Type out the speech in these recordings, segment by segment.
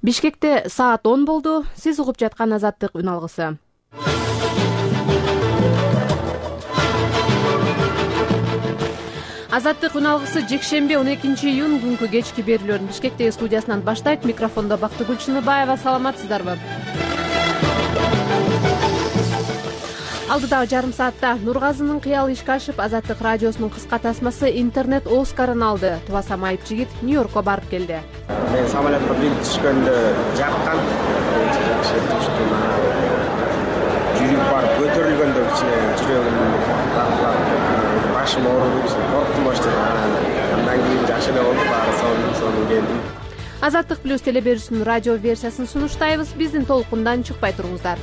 Бишкекте саат 10 болду. Сиз угуп жаткан Азаттык үн алгысы. Азаттык үн алгысы жекшемби 12 июнь күнкү кечки берүүлөрүн Бишкектеги студиясынан баштайт. Микрофондо Бактыгүл Чыныбаева. Саламатсыздарбы? Алдыдагы жарым саатта Нургазынын кыялы ишке ашып, Азаттык радиосунун кыска тасмасы интернет Оскарын алды. Тубаса майып жигит Нью-Йоркко барып келди. Мен самолетке билет түшкөндө жаккан, жакшы түштүм. Жүрүп барып көтөрүлгөндө кичине жүрөгүм тартылып, башым ооруду, корктум баштап. Андан кийин жакшы эле болду, баары сонун келдим. Азаттык плюс телеберүүсүнүн радио версиясын сунуштайбыз. Биздин толкундан чыкпай туруңуздар.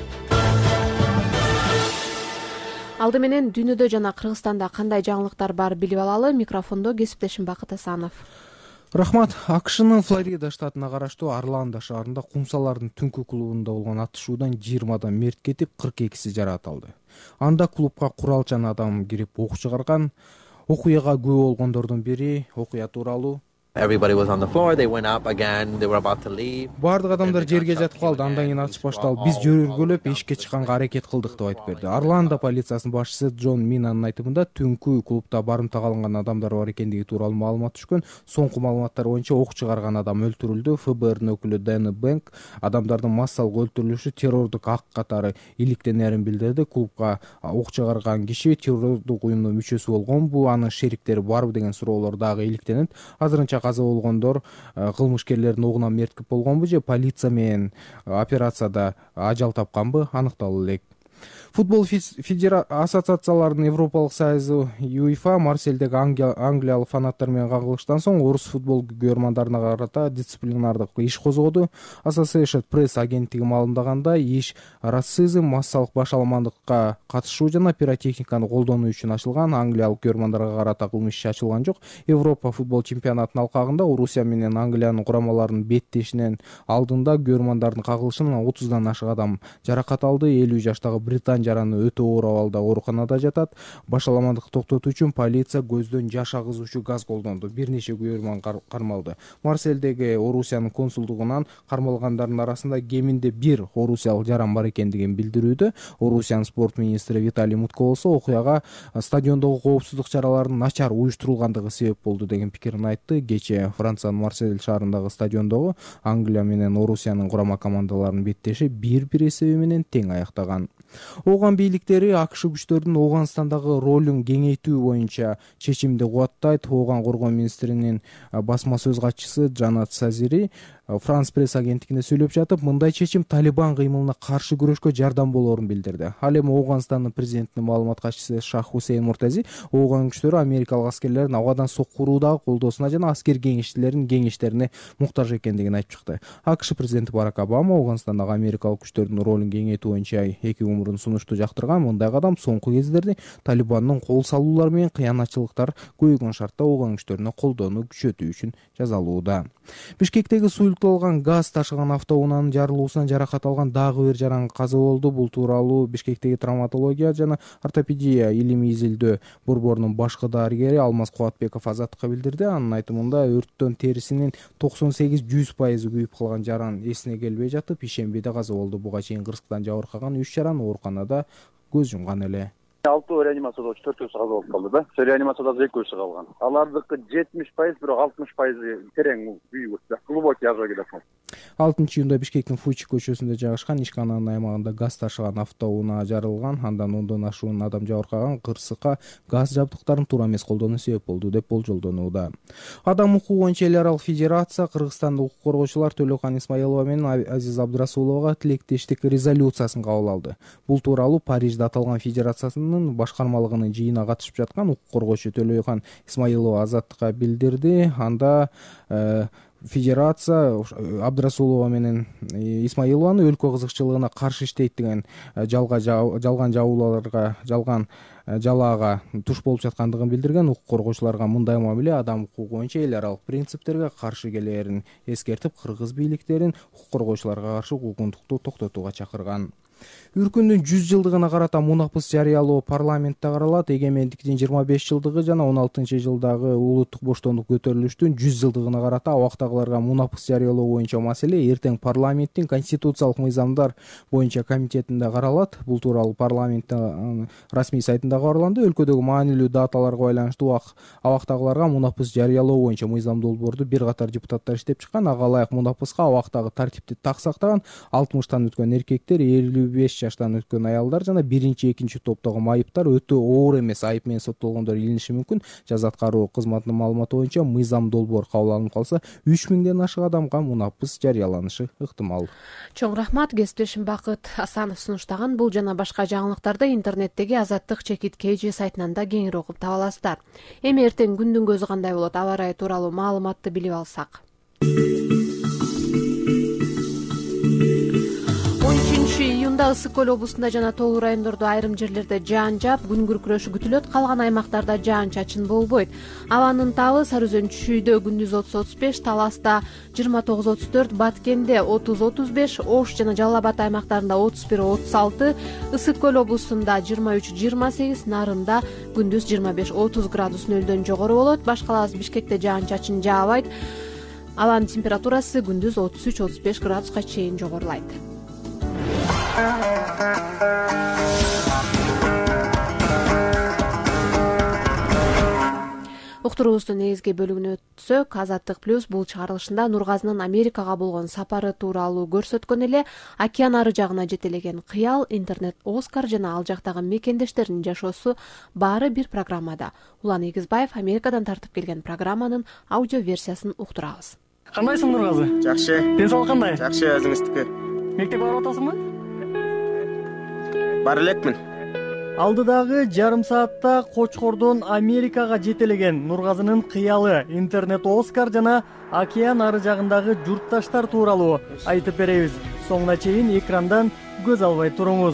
Алды менен дүйнөдө жана Кыргызстанда кандай жаңылыктар бар билип алалы. Микрофондо кесиптешим Бакыт Асанов. Рахмат. АКШнын Флорида штатына караштуу Орландо шаарында кумсалардын түнкү клубунда болгон атышуудан 20 адам мерт кетип, 42 жаракат алды. Анда клубка куралчан адам кирип ок чыгарган. Окуяга күбө болгондордун бири окуя тууралуу Everybody was on the floor. They went up again. They were about to leave. Бардык адамдар жерге жатып калды. Андан кийин атыш башталып, биз жөргөлөп эшикке чыкканга аракет кылдык деп айтып берди. Орландо полициясынын башчысы Джон Минанын айтымында, түнкү клубда барымта калынган адамдар бар экендиги тууралуу маалымат түшкөн. Соңку маалыматтар боюнча ок чыгарган адам өлтүрүлдү. ФБРнын өкүлү Дэнни Бэнк адамдардын массалык өлтүрүлүшү террордук акт катары иликтенерин билдирди. Клубга ок чыгарган киши террордук уюмдун мүчөсү болгонбу, анын шериктери барбы деген суроолор дагы иликтенет. Азырынча каза болгондор кылмышкерлердин огунан мерт болгонбу же полиция менен операцияда ажал тапканбы аныкталуу элек. Футбол ассоциацияларынын Европалык союзу ЮЕФА Марселдеги англиялык фанаттар менен кагылыштан соң орус футбол көрөрмандарына карата дисциплинардык иш козгоду. Associated Press агенттиги маалымдагандай, иш расизм, массалык башаламандыкка катышуу жана пиротехниканы колдонуу үчүн ачылган. Англиялык көрөрмандарга карата кылмыш иши ачылган жок. Европа футбол чемпионатынын алкагында Орусия менен Англиянын курамаларынын беттешинин алдында көрөрмандардын кагылышынан 30дан ашык адам жаракат алды. 50 жаштагы британ жараны өтө оор абалда ооруканада жатат. Башаламандыкты токтотуу үчүн полиция көздөн жаш агызуучу газ колдонду. Бир нече көрөрман кармалды. Марселдеги Орусиянын консулдугунан кармалгандардын арасында кеминде бир орусиялык жаран бар экендигин билдирүүдө. Орусиянын спорт министри Виталий Мутко болсо окуяга стадиондогу коопсуздук чараларынын начар уюштурулгандыгы себеп болду деген пикирин айтты. Кечээ Франциянын Марсель шаарындагы стадиондогу Англия менен Орусиянын курама командаларынын беттеши 1-1 эсеби менен тең аяктаган. Ооган бийликтери АКШ күчтөрдүн Ооганстандагы ролун кеңейтүү боюнча чечимди кубаттайт. Ооган коргоо министринин басма сөз катчысы Жанат Сазири Франс пресс агенттигине сүйлөп жатып, мындай чечим Талибан кыймылына каршы күрөшкө жардам болорун билдирди. Ал эми Ооганстандын президентинин маалымат катчысы Шах Хусейн Муртази Ооган күчтөрү америкалык аскерлердин абадан соккуруудагы колдоосуна жана аскер кеңешчилеринин кеңештерине муктаж экендигин айтып чыкты. АКШ президенти Барак Обама Ооганстандагы америкалык күчтөрдүн ролун кеңейтүү боюнча эки умурун сунушту жактырган. Мындай кадам соңку кездерде Талибандын кол салуулар менен кыянатчылыктар көбөйгөн шартта Ооган күчтөрүнө колдоону күчөтүү үчүн жазалууда. Бишкектеги суюкталган газ ташыган автоунаанын жарылуусунан жаракат алган дагы бир жаран каза болду. Бул тууралуу Бишкектеги травматология жана ортопедия илимий изилдөө борборунун башкы дарыгери Алмаз Кубатбеков Азаттыкка билдирди. Анын айтымында өрттөн терисинин 98-100% күйүп калган жаран эсине келбей жатып, ишембиде каза болду. Буга чейин кырсыктан жабыркаган 3 жаран ооруканада көз жумган эле. 6 реанимацияда 4 каза болуп калды да. Реанимацияда 2 калган. Алардыкы 70%, бирок 60% терең күйүп да. Глубокий ожоги деп. 6-июнда Бишкектин Фучи көчөсүндө жайгашкан Ишкананын аймагында газ ташыган автоунаа жарылган. Андан 10дон ашуун адам жабыркаган. Кырсыкка газ жабдыктарын туура эмес колдонуу себеп болду деп болжолдонууда. Адам укугу боюнча эл аралык федерация Кыргызстандын укук коргоочулар Төлөкан Исмаилова менен Азиз Абдрасуловага тилектештик резолюциясын кабыл алды. Бул тууралуу Парижде аталган федерациянын башкармалыгынын жыйынына катышып жаткан укук коргоочу Төлөкан Исмаилова Азаттыкка билдирди. Анда федерация Абдрасулова менен Исмаилованы өлкө кызыкчылыгына каршы иштейт деген жалган жалаага туш болуп жаткандыгын билдирген. Укук коргоочуларга мындай мамиле адам укугу боюнча эл аралык принциптерге каршы келерин эскертип, кыргыз бийликтерин укук коргоочуларга каршы укугундукту токтотууга чакырган. Үркүндүн 100 жылдыгына карата мунапыс жарыялоо парламентте каралат. Эгемендиктин 25 жылдыгы жана 16-жылдагы улуттук боштондук көтөрүлүштүн 100 жылдыгына карата абактагыларга мунапыс жарыялоо боюнча маселе эртең парламенттин конституциялык мыйзамдар боюнча комитетинде каралат. Бул тууралуу парламенттин расмий сайтында кабарланды. Өлкөдөгү маанилүү даталарга байланыштуу абактагыларга мунапыс жарыялоо боюнча мыйзам долбоорду бир катар депутаттар иштеп чыккан. Ага ылайык мунапыска абактагы тартипти так сактаган 60-тан өткөн эркектер, 55 жаштан өткөн аялдар жана 1-2 топтогу майыптар өтө оор эмес айып менен соттолгондор илиниши мүмкүн. Жаза аткаруу кызматынын маалыматы боюнча мыйзам долбоор кабыл алынып калса 3000ден ашык адамга мунапыс жарыяланышы ыктымал. Чоң рахмат. Кесиптешим Бакыт Асанов сунуштаган бул жана башка жаңылыктарды интернеттеги Азаттык чекит KG сайтынан да кеңири окуп таба аласыздар. Эми эртең күндүн көзү кандай болот, аба ырайы тууралуу маалыматты билип алсак. 13 июнда Ысык көл облусунда жана Тоолуу райондордо айрым жерлерде жаан жаап, күн күркүрөшү күтүлөт. Калган аймактарда жаан-чачын болбойт. Абанын табы Сары Өзөн чүйдө күндүз 30-35, Таласта 29-34, Баткенде 30-35, Ош жана Жалал Абад аймактарында 31-36, Ысык көл облусунда 23-28, Нарында күндүз 25-30 градус нөлдөн жогору болот. Башкалабыз Бишкекте жаан-чачын жаабайт. Абанын температурасы күндүз 33-35 градуска чейин жогорулайт. Уктуруубуздун негизги бөлүгүнө өтсөк, Азаттык плюс бул чыгарылышында Нургазынын Америкага болгон сапары тууралуу көрсөткөн эле океан ары жагына жетелеген кыял, интернет Оскар жана ал жактагы мекендештеринин жашоосу баары бир программада. Улан Эгизбаев Америкадан тартып келген программанын аудио версиясын уктурабыз. Кандайсың, Нургазы? Жакшы. Ден соолук кандай? Жакшы, өзүңүздүкү? Мектеп барып атасыңбы? Бара элекмин. Алдыдагы жарым саатта Кочкордон Америкага жетелеген Нургазынын кыялы, интернет Оскар жана океан ары жагындагы журтташтар тууралуу айтып беребиз. Соңуна чейин экрандан көз албай туруңуз.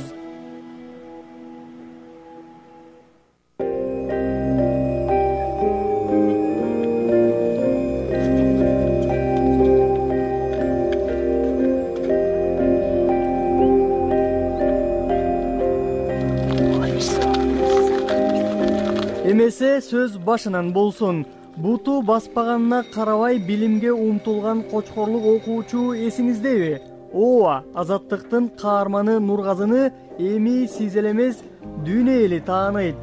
Эмесе сөз башынан болсун. Буту баспаганына карабай билимге умтулган кочкорлук окуучу эсиңиздеби? Ооба, Азаттыктын каарманы Нургазыны эми сиз эле эмес, дүйнө эли тааныйт.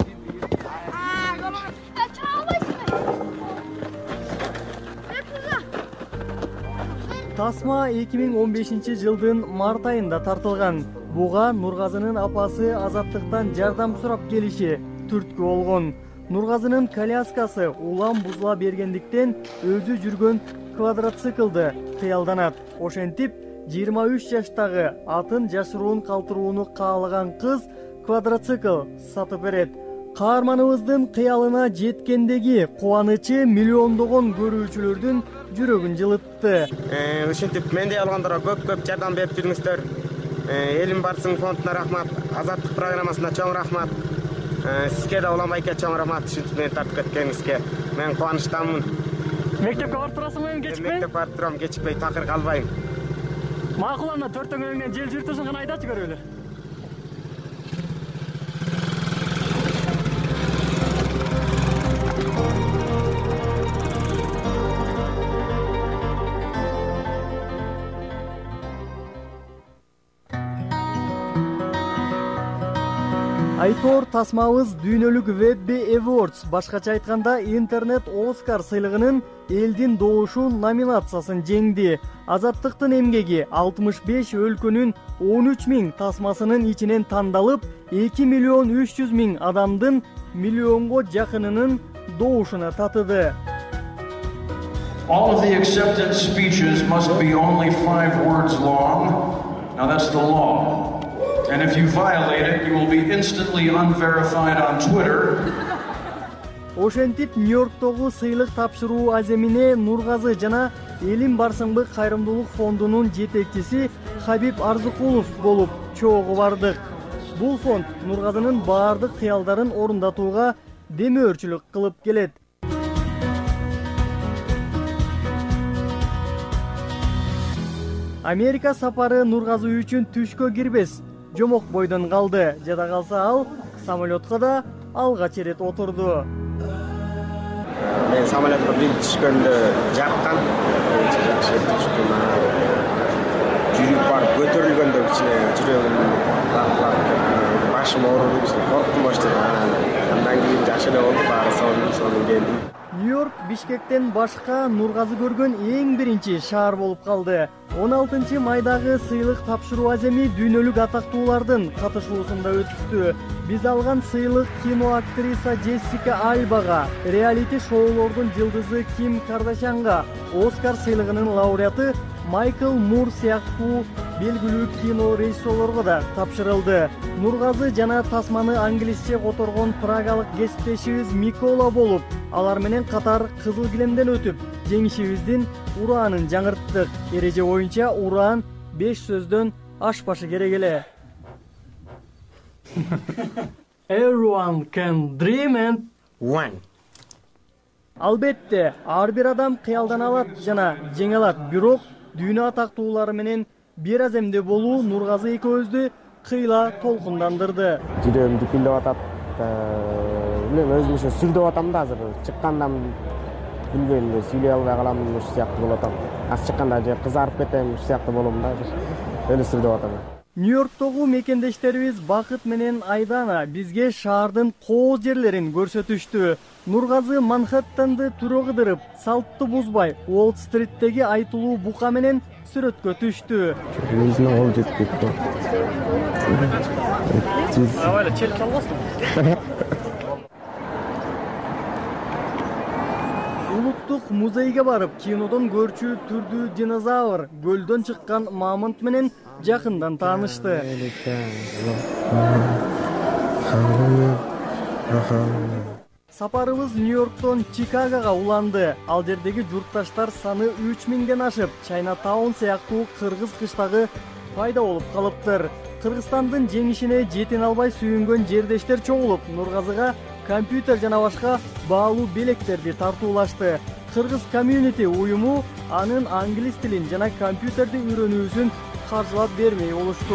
Тасма 2015-жылдын март айында тартылган. Буга Нургазынын апасы Азаттыктан жардам сурап келиши түрткү болгон. Нургазынын коляскасы улам бузула бергендиктен өзү жүргөн квадроциклды кыялданат. Ошентип 23 жаштагы атын жашыруун калтырууну каалаган кыз квадроцикл сатып берет. Каарманыбыздын кыялына жеткендеги кубанычы миллиондогон көрүүчүлөрдүн жүрөгүн жылытты. Ушинтип мендей алгандарга көп жардам берип жүрүңүздөр. Элим барсын фондуна рахмат, Азаттык программасына чоң рахмат. Сизге да улам байке чоң рахмат, ушинтип мени тартып кеткениңизге. Мен кубанычтамын. Мектепке барып турасыңбы, кечикпей? Мектепке барып турам, кечикпей, такыр калбайм. Макул, анда төрттөн өңүнөн жел жүртүшүн гана айтачы көрөлү. Айтор тасмабыз дүйнөлүк Webby Awards, башкача айтканда интернет Оскар сыйлыгынын элдин добушу номинациясын жеңди. Азаттыктын эмгеги 65 өлкөнүн 13.000 тасмасынын ичинен тандалып, 2.300.000 адамдын миллионго жакынынын добушуна татыды. All of the acceptance speeches must be only 5 words long. Now that's the law. And if you violate it, you will be instantly unverified on Twitter. Ошентип Нью-Йорктогу сыйлык тапшыруу аземине Нургазы жана Элим барсыңбы кайрымдуулук фондунун жетекчиси Хабиб Арзыкулов болуп чогуу бардык. Бул фонд Нургазынын баардык кыялдарын орундатууга демөөрчүлүк кылып келет. Америка сапары Нургазы үчүн түшкө кирбес. жомок бойдон калды. Жада калса ал самолетко да алгач ирет отурду. Мен самолетко бирип түшкөндө жаккан, жакшы түштүм. Жүрүп барып көтөрүлгөндө кичине жүрөгүм башым ооруду, корктум баштады. Андан кийин жакшы эле болду, баары сонун келди. Нью-Йорк Бишкектен башка нургазы көргөн эң биринчи шаар болуп калды. 16 майдагы сыйлык тапшыруу аземи дүйнөлүк атактуулардын катышуусунда өтүптү. Биз алган сыйлык кино актриса Джессика Альбага, реалити шоулордун жылдызы Ким Кардашьянга, Оскар сыйлыгынын лауреаты Майкл Мур сыяктуу белгилүү кино режиссерлорго да тапшырылды. Нургазы жана тасманы англисче которгон прагалык кесиптешибиз Микола болуп, алар менен катар кызыл килемден өтүп, жеңишибиздин ураанын жаңырттык. Эреже боюнча ураан 5 сөздөн ашпашы керек эле. Everyone can dream and One. Албетте, ар бир адам кыялдан алат жана жеңе алат, бирок дүйнө атактуулары менен бир аземде болуу Нургазы экөөбүздү кыйла толкундандырды. Жүрөгүм дүпүлдөп атат. Мен өзүмчө сүрдөп атам да азыр. Чыккандан билбейм, сүйлөй албай калам, ушул сыяктуу болуп атам. Аз чыкканда же кызарып кетем, ушул сыяктуу болом да. Өлө сүрдөп атам. Нью-Йорктогу мекендештерибиз Бакыт менен Айдана бизге шаардын кооз жерлерин көрсөтүштү. Нургазы Манхэттенди туру кыдырып, салтты бузбай, Уолл-стриттеги айтылуу бука менен сүрөткө түштү. Өзүнө кол жетип кетти. Авайла челк албастың? Улуттук музейге барып, кинодон көрчү түрдүү динозавр, көлдөн чыккан мамонт менен жакындан таанышты. Сапарыбыз Нью-Йорктон Чикагога уланды. Ал жердеги журтташтар саны 3000ден ашып, Чайнатаун сыяктуу кыргыз кыштагы пайда болуп калыптыр. Кыргызстандын жеңишине жетин албай сүйүнгөн жердештер чогулуп, Нургазыга компьютер жана башка баалуу белектерди тартуулашты. Кыргыз комьюнити уюму анын англис тилин жана компьютерди үйрөнүүсүн каржылап бермей болушту.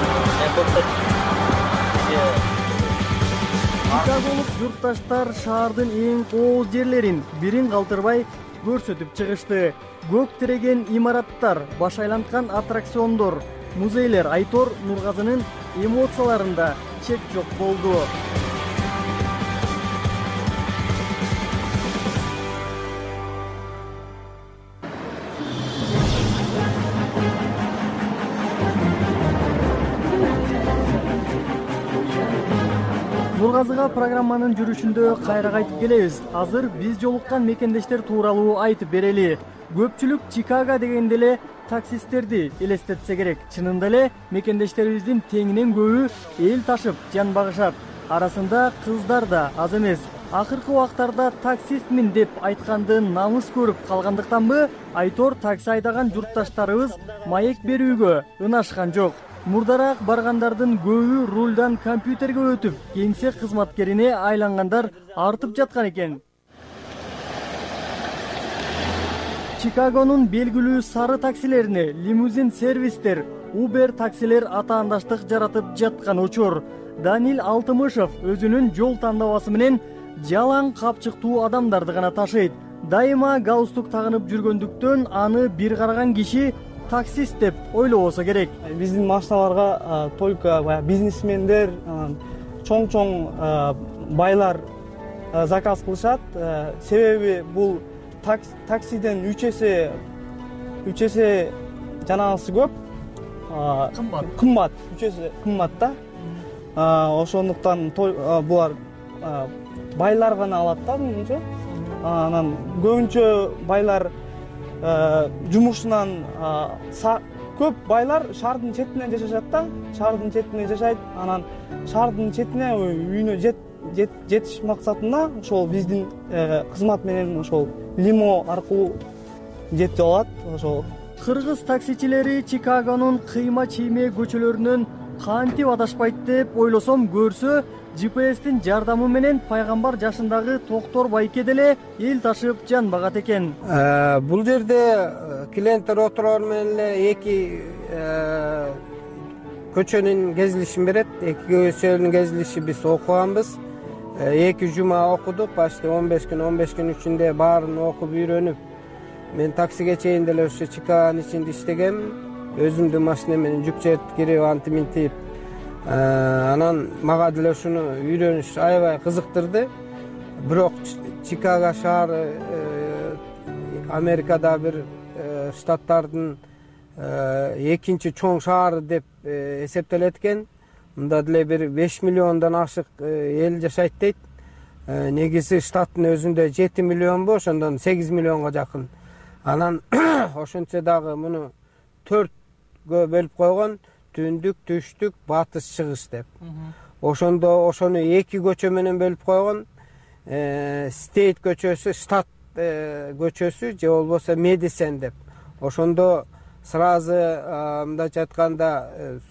Чикаголук журтташтар шаардын эң кооз жерлерин бирин калтырбай көрсөтүп чыгышты. Көк тиреген имараттар, баш айланткан аттракциондор, музейлер Айтор Нургазынын эмоцияларында чек жок болду. Нургазыга программанын жүрүшүндө кайра кайтып келебиз. Азыр биз жолуккан мекендештер тууралуу айтып берели. Көпчүлүк Чикаго дегенде эле таксисттерди элестетсе керек. Чынында эле мекендештерибиздин теңинен көбү эл ташып жан багышат. Арасында кыздар да аз эмес. Акыркы убактарда таксистмин деп айтканды намыс көрүп калгандыктанбы, Айтор такси айдаган журтташтарыбыз маек берүүгө ынашкан жок. Мурдараак баргандардын көбү рулдан компьютерге өтүп, кеңсе кызматкерине айлангандар артып жаткан экен. Чикагонун белгилүү сары таксилерине лимузин сервистер, Uber таксилер атаандаштык жаратып жаткан учур. Данил Алтымышев өзүнүн жол тандабасы менен жалаң капчыктуу адамдарды гана ташыйт. Дайыма галстук тагынып жүргөндүктөн аны бир караган киши таксист деп ойлобосо керек. Биздин машиналарга только бизнесмендер, чоң байлар заказ кылышат. Себеби бул таксиден 3 эсе жанагысы көп. Кымбат, 3 эсе кымбат да. Ошондуктан булар байлар гана алат да менимче. Анан көбүнчө байлар жумушунан көп байлар шаардын четинен жашашат да. Шаардын четинен жашайт. Анан шаардын четине үйүнө жетиш максатында ошол биздин кызмат менен ошол лимо аркылуу жетип алат. Ошол кыргыз таксичилери Чикагонун кыйма-чийме көчөлөрүнөн кантип адашпайт деп ойлосом, көрсө GPS-тин жардамы менен пайгамбар жашындагы Токтор байке деле эл ташып жан багат экен. Бул жерде клиенттер отурган менен эле эки көчөнүн кезилишин берет. Эки көчөнүн кезилиши биз окуганбыз. 2 жума окудук. Башта 15 күн ичинде баарын окуп үйрөнүп, мен таксиге чейин деле ошо Чикаганын ичинде иштегем. Өзүмдүн машина менен жүк жеткирип, антип минтип. Анан мага деле ушуну үйрөнүш аябай кызыктырды. Бирок Чикаго шаары Америкада бир штаттардын экинчи чоң шаары деп эсептелет экен. Мында деле бир 5 миллиондон ашык эл жашайт дейт. Негизи штаттын өзүндө 7 миллионбу, ошондон 8 миллионго жакын. Анан ошентсе дагы муну 4гө бөлүп койгон: түндүк, түштүк, батыш, чыгыш деп. Ошондо ошону 2 көчө менен бөлүп койгон. Стейт көчөсү, штат көчөсү же болбосо Медисен деп. Ошондо сразу мындайча айтканда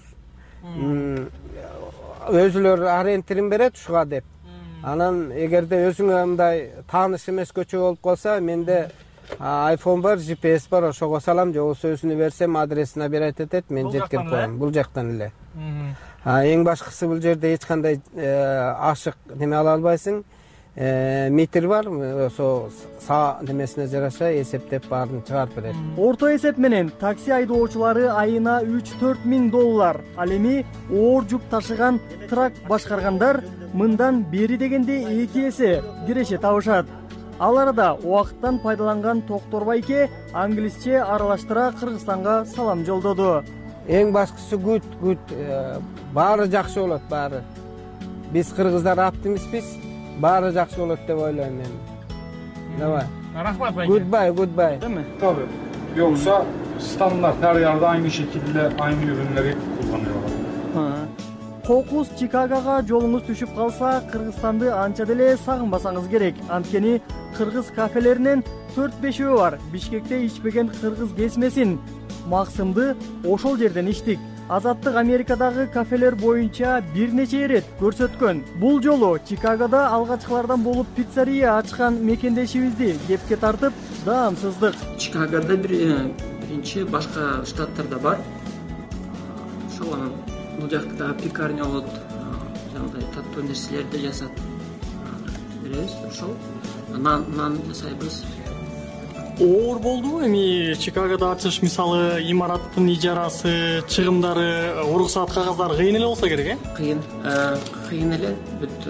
өзүлөр ориентирин берет ушуга деп. Анан эгерде өзүңө мындай тааныш эмес көчө болуп калса, менде iPhone бар, GPS бар, ошого салам, же болбосо өзүнү берсем адресин набирать этет, мен жеткирип коем. Бул жактан эле. Эң башкысы бул жерде эч кандай ашык неме ала албайсың. Метр бар, ошо немесине жараша эсептеп баарын чыгарып берет. Орто эсеп менен такси айдоочулары айына 3-4 миң доллар. Ал эми оор жүк ташыган трак башкаргандар мындан бери дегенде 2 эсе киреше табышат. Ал арада убакыттан пайдаланган Токтор байке англисче аралаштыра Кыргызстанга салам жолдоду. Эң башкысы good, баары жакшы болот, баары. Биз кыргыздар оптимистпиз. Баары жакшы болот деп ойлойм мен. Давай. Рахмат байке. Goodbye. Tabii. Yoksa standart her yerde aynı şekilde aynı ürünleri kullanıyorlar. Кокус Чикагога жолуңуз түшүп калса, Кыргызстанды анча деле сагынбасаңыз керек. Анткени кыргыз кафелеринен 4-5 бар. Бишкекте ичпеген кыргыз кесмесин. Максымды ошол жерден иштик. Азаттык Америкадагы кафелер боюнча бир нече ирет көрсөткөн. Бул жолу Чикагода алгачкылардан болуп пиццерия ачкан мекендешибизди кепке тартып, даамсыздык. Чикагода биринчи, башка штаттарда бар. Ошол анан бул жакта да пекарня болот, жандай таттуу нерселерди жасап беребиз. Ошол нан жасайбыз. Оор болдубу эми Чикагода ачыш, мисалы имараттын ижарасы, чыгымдары, уруксаат кагаздары кыйын эле болсо керек, Кыйын эле. Бүт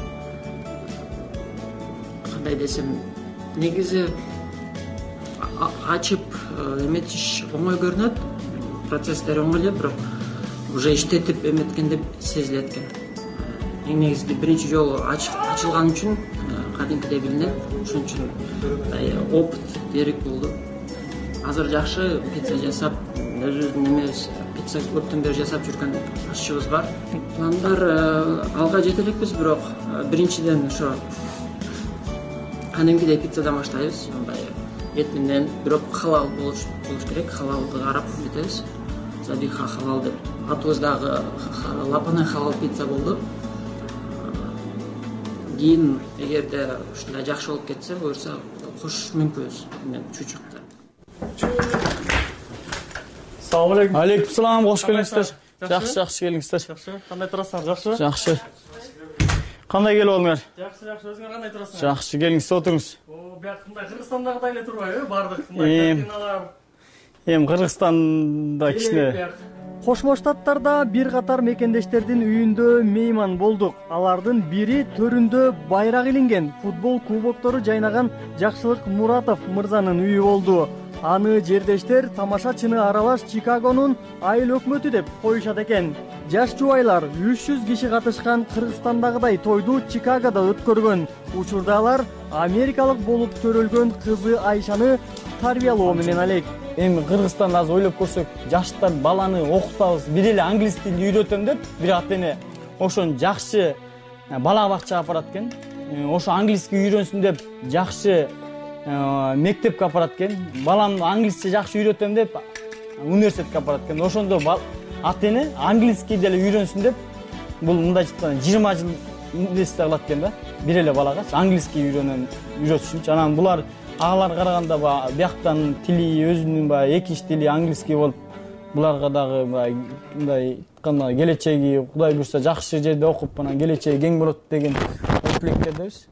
кандай десем, негизи ачып эметиш оңой көрүнөт, процесстери оңой эле, бирок уже иштетип эметкенде сезилет экен. Эң негизи биринчи жолу ачылган үчүн кадимкидей билинет. Ошон үчүн опыт керек болду. Азыр жакшы пицца жасап, өзүбүздүн немебиз, пицца көптөн бери жасап жүргөн ашчыбыз бар. Пландар алга жете элекпиз, бирок биринчиден ошо кадимкидей пиццадан баштайбыз. Мындай эт менен, бирок халал болуш керек, халалды карап кетебиз. Забиха халал деп. Атыбыздагы лапаны халал пицца болду. Кийин эгерде ушундай жакшы болуп кетсе, буюрса кош мүмкүнбүз. Мен чучукта. Салам алейкум. Алейкум салам, кош келиңиздер. Жакшы келиңиздер. Жакшы. Кандай турасыздар? Жакшы? Жакшы. Кандай келип алдыңар? Жакшы, өзүңөр кандай турасыңар? Жакшы, келиңиз, отуруңуз. Бияк мындай Кыргызстандагыдай эле турбайбы? Бардык мындай картиналар. Кыргызстанда кичине. Кошмо Штаттарда бир катар мекендештердин үйүндө мейман болдук. Алардын бири төрүндө байрак илинген футбол кубоктору жайнаган Жакшылык Муратов мырзанын үйү болду. Аны жердештер тамашачыны аралаш Чикагонун айыл өкмөтү деп коюшат экен. Жаш жубайлар 300 киши катышкан Кыргызстандагыдай тойду Чикагода өткөргөн. Учурда алар америкалык болуп төрөлгөн кызы Айшаны тарбиялоо менен алек. Эми Кыргызстанда азыр ойлоп көрсөк, жаштар баланы окутабыз, бир эле англис тилин үйрөтөм деп, бир ата-эне ошон жакшы бала бакчага апарат экен. Ошо англиски үйрөнсүн деп жакшы мектепке апарат экен. Баламды англисче жакшы үйрөтөм деп университетке апарат экен. Ошондо ата-эне англиски деле үйрөнсүн деп, бул мындай айтканда 20 жыл инвестиция кылат экен да, бир эле балага англиски үйрөтүшүнчү. Анан булар агалар караганда бияктан тили өзүнүн экинчи тили англиски болуп, буларга дагы мындай айтканда келечеги Кудай буйрса жакшы жерде окуп анан келечеги кең болот деген ой тилектердебиз.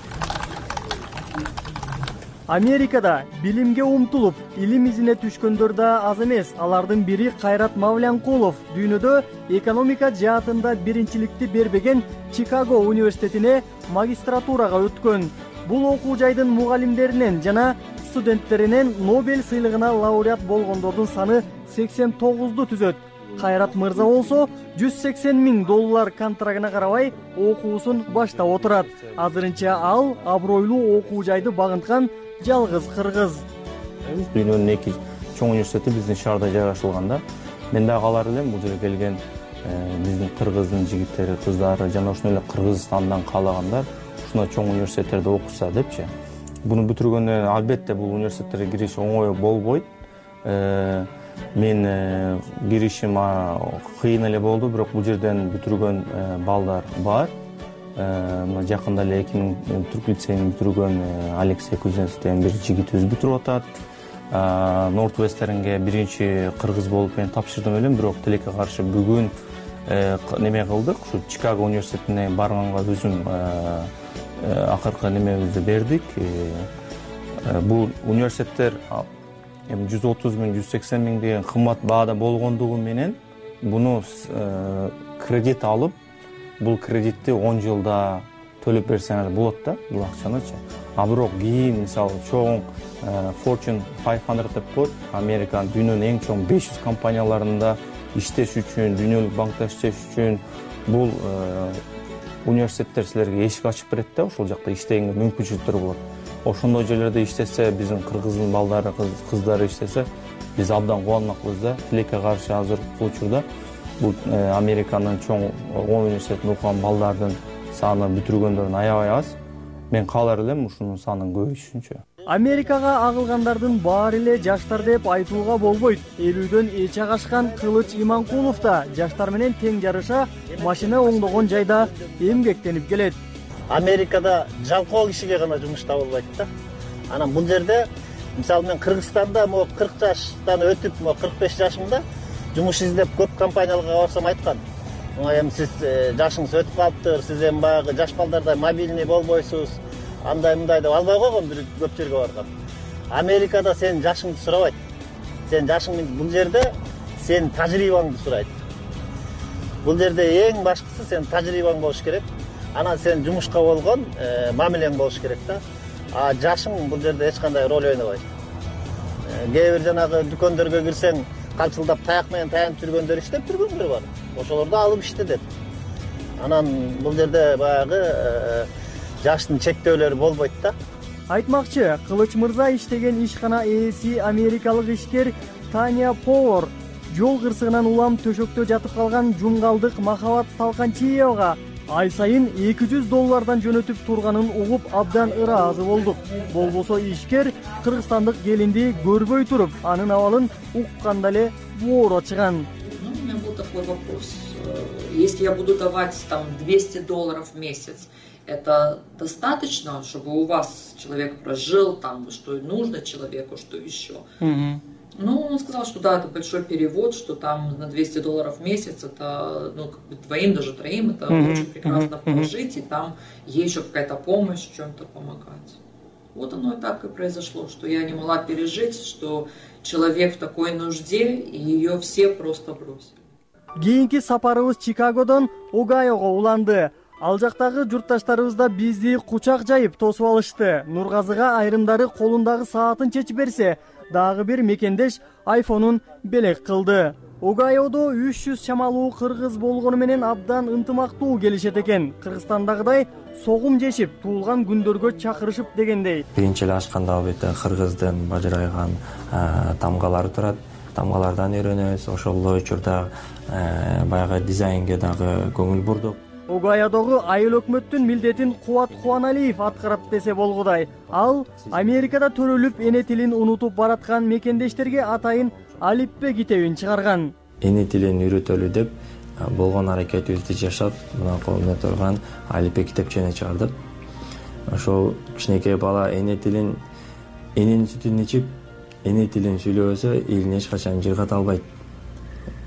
Америкада билимге умтулуп, илим изине түшкөндөр да аз эмес. Алардын бири Кайрат Мавлянкулов дүйнөдө экономика жаатында биринчиликти бербеген Чикаго университетине магистратурага өткөн. Бул окуу жайдын мугалимдеринен жана студенттеринен Нобель сыйлыгына лауреат болгондордун саны 89ду түзөт. Кайрат мырза болсо $180,000 контрагына карабай окуусун баштап отурат. Азырынча ал абройлуу окуу жайды багынткан жалгыз кыргыз. Дүйнөнүн эки чоң университети биздин шаарда жайгашылганда, мен да калар элем бул жерге келген биздин кыргыздын жигиттери, кыздары жана ошондой эле Кыргызстандан каалагандар ушундай чоң университеттерде окуса депчи. Буну бүтүргөндөн албетте бул университеттерге кириш оңой болбойт. Мен киришим кыйын эле болду, бирок бул жерден бүтүргөн балдар бар. Жакында эле 2000 Түрк лицейин бүтүргөн Алексей Кузнецов деген бир жигитибиз бүтүрүп атат. Нортвестеринге биринчи кыргыз болуп мен тапшырдым элем, бирок тилекке каршы бүгүн неме кылдык. Ушу Чикаго университетине барганга өзүм акыркы немебизди бердик. Бул университеттер 130,000, 180,000 деген кымбат баада болгондугу менен буну кредит алып, бул кредитти 10 жылда төлөп берсеңер болот да, бул акчанычы. А бирок кийин мисалы чоң Fortune 500 деп коет, Американын дүйнөнүн эң чоң 500 компанияларында иштеш үчүн, дүйнөлүк банкта иштеш үчүн бул университеттер силерге эшик ачып берет да, ошол жакта иштегенге мүмкүнчүлүктөр болот. Ошондой жерлерде иштесе, биздин кыргыздын балдары, кыздары иштесе, биз абдан кубанмакпыз да. Тилекке каршы азыркы учурда бул Американын чоң 10 университетинде окуган балдардын саны бүтүргөндөрдүн аябай аз. Мен каалар элем ушунун санын көбөйүшүнчү. Америкага агылгандардын баары эле жаштар деп айтууга болбойт. 50дөн эч агашкан Кылыч Иманкулов да жаштар менен тең жарыша машина оңдогон жайда эмгектенип келет. Америкада жалкоо кишиге гана жумуш табылбайт да. Анан бул жерде мисалы мен Кыргызстанда 40 жаштан өтүп 45 жашымда жумуш издеп көп компанияларга барсам айткан. Эми сиз жашыңыз өтүп калыптыр, сиз эми баягы жаш балдардай мобильный болбойсуз, андай мындай деп албай койгон бир көп жерге барган. Америкада сен жашыңды сурабайт. Сен жашың бул жерде сен тажрыйбаңды сурайт. Бул жерде эң башкысы сен тажрыйбаң болуш керек. Анан сен жумушка болгон мамилең болуш керек да. А жашың бул жерде эч кандай роль ойнобойт. Кээ бир жанагы дүкөндөргө кирсең, калчылдап таяк менен таянып жүргөндөр иштеп жүргөндөр бар. Ошолорду алып иштедет. Анан бул жерде баягы жаштын чектөөлөрү болбойт да. Айтмакчы, Кылыч мырза иштеген ишкана ээси америкалык ишкер Таня Повор жол кырсыгынан улам төшөктө жатып калган жумгалдык Махабат Талканчиевага ай сайын $200 жөнөтүп турганын угуп абдан ыраазы болдук. Болбосо ишкер кыргызстандык келинди көрбөй туруп, анын абалын укканда эле боору ачыган. У меня был такой вопрос. Если я буду давать там $200 в месяц, это достаточно, чтобы у вас человек прожил, там, что нужно человеку, что еще? Ну, он сказал, что да, это большой перевод, что там на $200 в месяц, это, ну, как бы двоим, даже троим, это очень прекрасно прожить, и там ей еще какая-то помощь в чем-то помогать. Вот оно и так и произошло, что я не могла пережить, что человек в такой нужде, и ее все просто бросили. Кийинки сапарыбыз Чикагодон Огайого уланды. Ал жактагы журтташтарыбыз да бизди кучак жайып тосуп алышты. Нургазыга айрымдары колундагы саатын чечип берсе, дагы бир мекендеш айфонун белек кылды. Огайодо 300 чамалуу кыргыз болгону менен абдан ынтымактуу келишет экен. Кыргызстандагыдай согум жешип, туулган күндөргө чакырышып дегендей. Биринчи эле ачканда албетте кыргыздын бажырайган тамгалары турат. Тамгалардан үйрөнөбүз. Ошол учурда баягы дизайнге дагы көңүл бурдук. Огайодогу айыл өкмөттүн милдетин Кубат Кубаналиев аткарат десе болгудай. Ал Америкада төрөлүп эне тилин унутуп бараткан мекендештерге атайын алиппе китебин чыгарган. Эне тилин үйрөтөлү деп болгон аракетибизди жашап, мына колумда турган алиппе китепчени чыгардык. Ошол кичинекей бала эне тилин, эненин сүтүн ичип, эне тилин сүйлөбөсө элине эч качан жыргата албайт.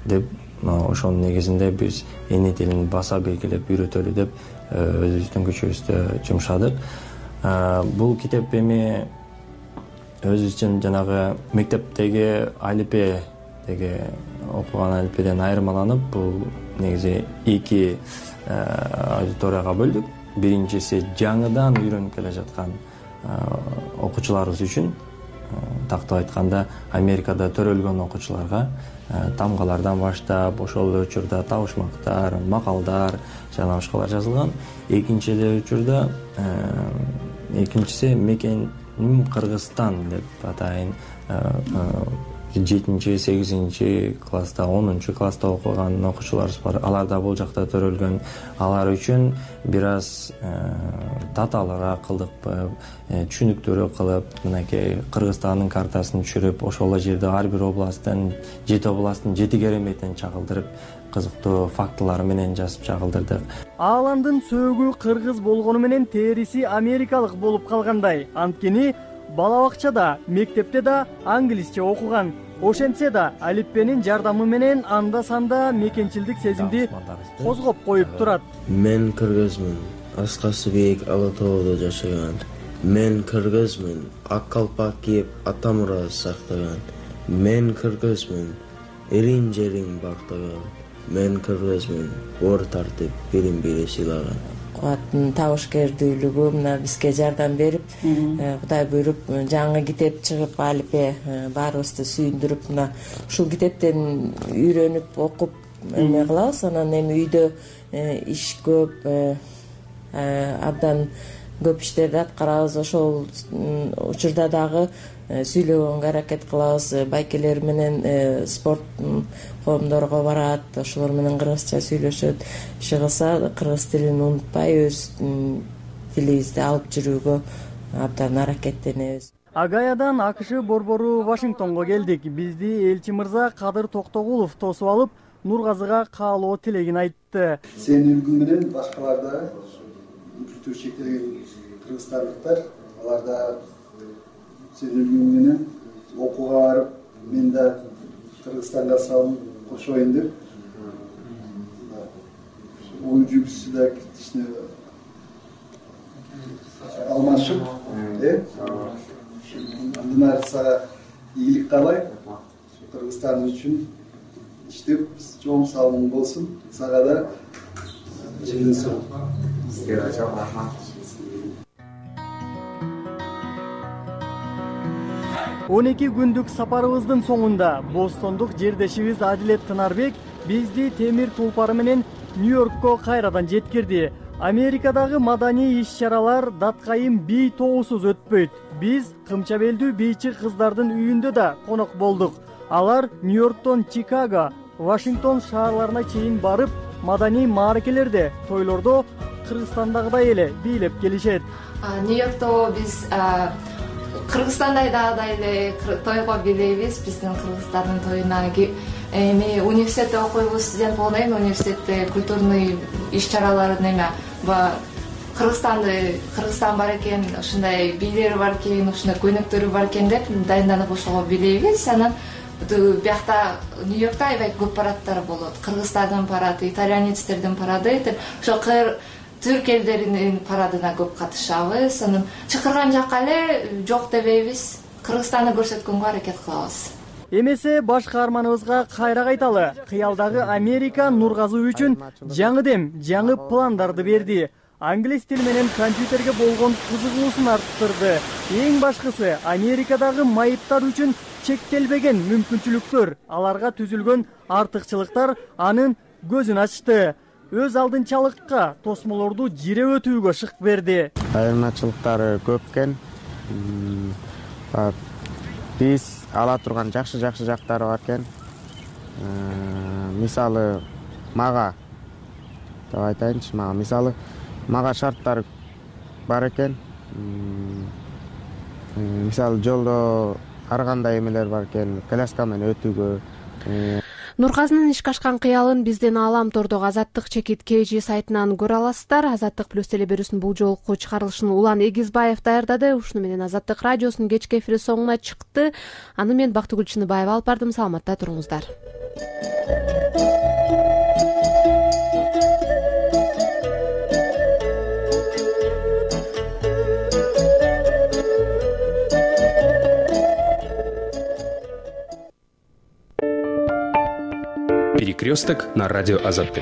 деп ошонун негизинде биз эне тилин баса белгилеп үйрөтөлү деп өзүбүздүн күчүбүздү жумшадык. Бул китеп эми өзүбүздүн жанагы мектептеги алифбедеги окуган алифбеден айырмаланып, бул негизи 2 аудиторияга бөлдүк. Биринчиси жаңыдан үйрөнүп келе жаткан окуучуларыбыз үчүн, тактап айтканда Америкада төрөлгөн окуучуларга тамгалардан баштап, ошол эле учурда табышмактар, макалдар жана башкалар жазылган. Экинчиси мекеним Кыргызстан деп атайын. 7-8 класста, 10 класста окуган окуучуларыбыз бар. Алар да бул жакта төрөлгөн. Алар үчүн бир аз татаалыраак кылдык, түшүнүктүүрөөк кылып, мынакей Кыргызстандын картасын түшүрүп, ошол жерде ар бир областтын, 7 областтын 7 кереметин чагылдырып, кызыктуу фактылары менен жазып чагылдырдык. Ааландын сөөгү кыргыз болгону менен териси америкалык болуп калгандай. Анткени бала бакчада, мектепте да англисче окуган. Ошентсе да алифбенин жардамы менен анда-санда мекенчилдик сезимди козгоп коюп турат. Мен кыргызмын. Аскасы бийик Ала тоодо жашаган. Мен кыргызмын. Ак калпак кийип ата мурас сактаган. Мен кыргызмын. Элин жерин бактаган. Мен кыргызмын. Ор тартып бирин-бири сыйлаган. Кубаттын табышкердүүлүгү мына бизге жардам берип, Кудай буйруп жаңы китеп чыгып, алифбе баарыбызды сүйүндүрүп, мына ушул китептен үйрөнүп, окуп эме кылабыз. Анан эми үйдө иш көп, абдан көп иштерди аткарабыз. Ошол учурда дагы сүйлөгөнгө аракет кылабыз. Байкелер менен спорт коомдорго барат, ошолор менен кыргызча сүйлөшөт. Иши кылса кыргыз тилин унутпай, өз тилибизди алып жүрүүгө абдан аракеттенебиз. Агаядан АКШ борбору Вашингтонго келдик. Бизди элчи мырза Кадыр Токтогулов тосуп алып, Нургазыга каалоо тилегин айтты. Сенин үлгүң менен башкалар да kültür şekilleri Kırgızstanlıklar, alar da senin gününe okuğa varıp, ben de Kırgızstan'a sağım koşuyum deyip, oyuncu birisi de işte almaşıp, bunlar sana iyilik kalay, Kırgızstan için işte çok sağlam olsun, sana da cildin sağ. 12 күндүк сапарыбыздын соңунда бостондук жердешибиз Адилет Тынарбек бизди темир тулпары менен Нью-Йоркко кайрадан жеткирди. Америкадагы маданий иш-чаралар даткайым бий тоосуз өтпөйт. Биз кымча белдүү бийчи кыздардын үйүндө да конок болдук. Алар Нью-Йорктон Чикаго, Вашингтон шаарларына чейин барып, маданий мааракелерде, тойлордо Кыргызстандагыдай эле бийлеп келишет. Нью-Йоркто биз Кыргызстандагыдай эле тойго билебиз. Биздин Кыргызстандын тоюна эми университетте окуйбуз, студент болгондон кийин университетте культурный иш-чараларын эме Кыргызстан бар экен, ушундай бийлери бар экен, ушундай көйнөктөрү бар экен деп дайынданып ошого билебиз. Анан биякта Нью-Йоркто аябай көп парадтар болот. Кыргыздардын парады, итальянецтердин парады деп ошо түрк элдеринин парадына көп катышабыз. Анан чакырган жакка эле жок дебейбиз. Кыргызстанды көрсөткөнгө аракет кылабыз. Эмесе башка арманыбызга кайра кайталы. Кыялдагы Америка Нургазы үчүн жаңы дем, жаңы пландарды берди. Англис тили менен компьютерге болгон кызыгуусун арттырды. Эң башкысы Америкадагы майыптар үчүн чектелбеген мүмкүнчүлүктөр, аларга түзүлгөн артыкчылыктар анын көзүн ачты. Өз алдынчалыкка тосмолорду жире өтүүгө шык берди. Айырмачылыктары көп экен. Биз ала турган жакшы жактары бар экен. Мисалы мага деп айтайынчы, мага шарттар бар экен. Мисалы жолдо ар кандай эмелер бар экен, коляска менен өтүүгө. Нургазынын ишке ашкан кыялын биздин Алам тордогу Азаттык чекит KG сайтынан көрө аласыздар. Азаттык плюс телеберүүсүнүн бул жолку чыгарылышын Улан Эгизбаев даярдады. Ушуну менен Азаттык радиосунун кечки эфири соңуна чыкты. Аны мен Бактыгүл Чыныбаева алып бардым. Саламатта туруңуздар. «Перекресток» на радио Азатык.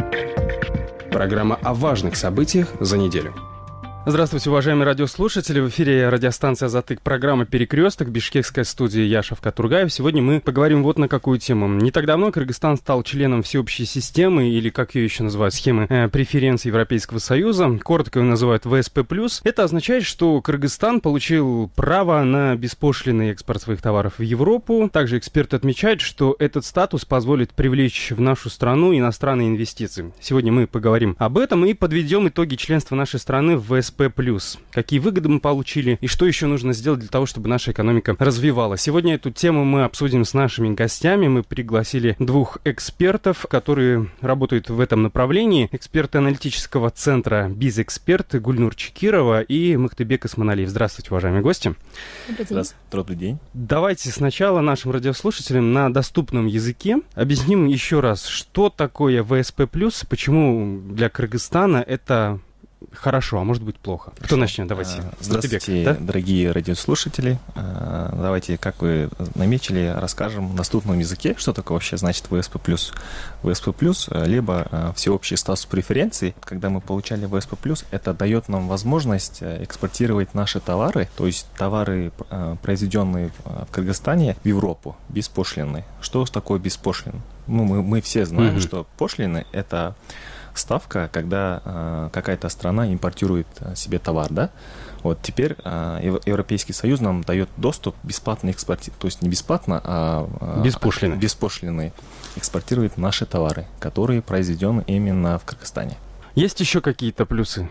Программа о важных событиях за неделю. Здравствуйте, уважаемые радиослушатели. В эфире радиостанция «Азатык», программа «Перекресток», бишкекская студия, я Шавкат Тургаев. Сегодня мы поговорим вот на какую тему. Не так давно Кыргызстан стал членом всеобщей системы, или, как ее еще называют, схемы преференций Европейского Союза. Коротко ее называют ВСП+. Это означает, что Кыргызстан получил право на беспошлинный экспорт своих товаров в Европу. Также эксперты отмечают, что этот статус позволит привлечь в нашу страну иностранные инвестиции. Сегодня мы поговорим об этом и подведем итоги членства нашей страны в ВСП+. Какие выгоды мы получили и что еще нужно сделать для того, чтобы наша экономика развивалась. Сегодня эту тему мы обсудим с нашими гостями. Мы пригласили двух экспертов, которые работают в этом направлении. Эксперты аналитического центра «Бизэксперт» Гульнур Чекирова и Мыктыбек Исманалиев. Здравствуйте, уважаемые гости. Добрый день. Давайте сначала нашим радиослушателям на доступном языке объясним еще раз, что такое ВСП+, почему для Кыргызстана это хорошо, а может быть плохо. Кто начнет? Давайте. Здравствуйте, да? Дорогие радиослушатели. Давайте, как вы наметили, расскажем на доступном языке, что такое вообще значит ВСП+. ВСП+, либо всеобщий статус преференций. Когда мы получали ВСП+, это дает нам возможность экспортировать наши товары, то есть товары, произведенные в Кыргызстане, в Европу, беспошлинные. Что такое беспошлин? Мы все знаем, что пошлины — это ставка, когда какая-то страна импортирует себе товар, да? Вот теперь Европейский Союз нам дает доступ бесплатно экспортировать, то есть не бесплатно, а беспошлиный экспортирует наши товары, которые произведены именно в Кыргызстане. Есть еще какие-то плюсы?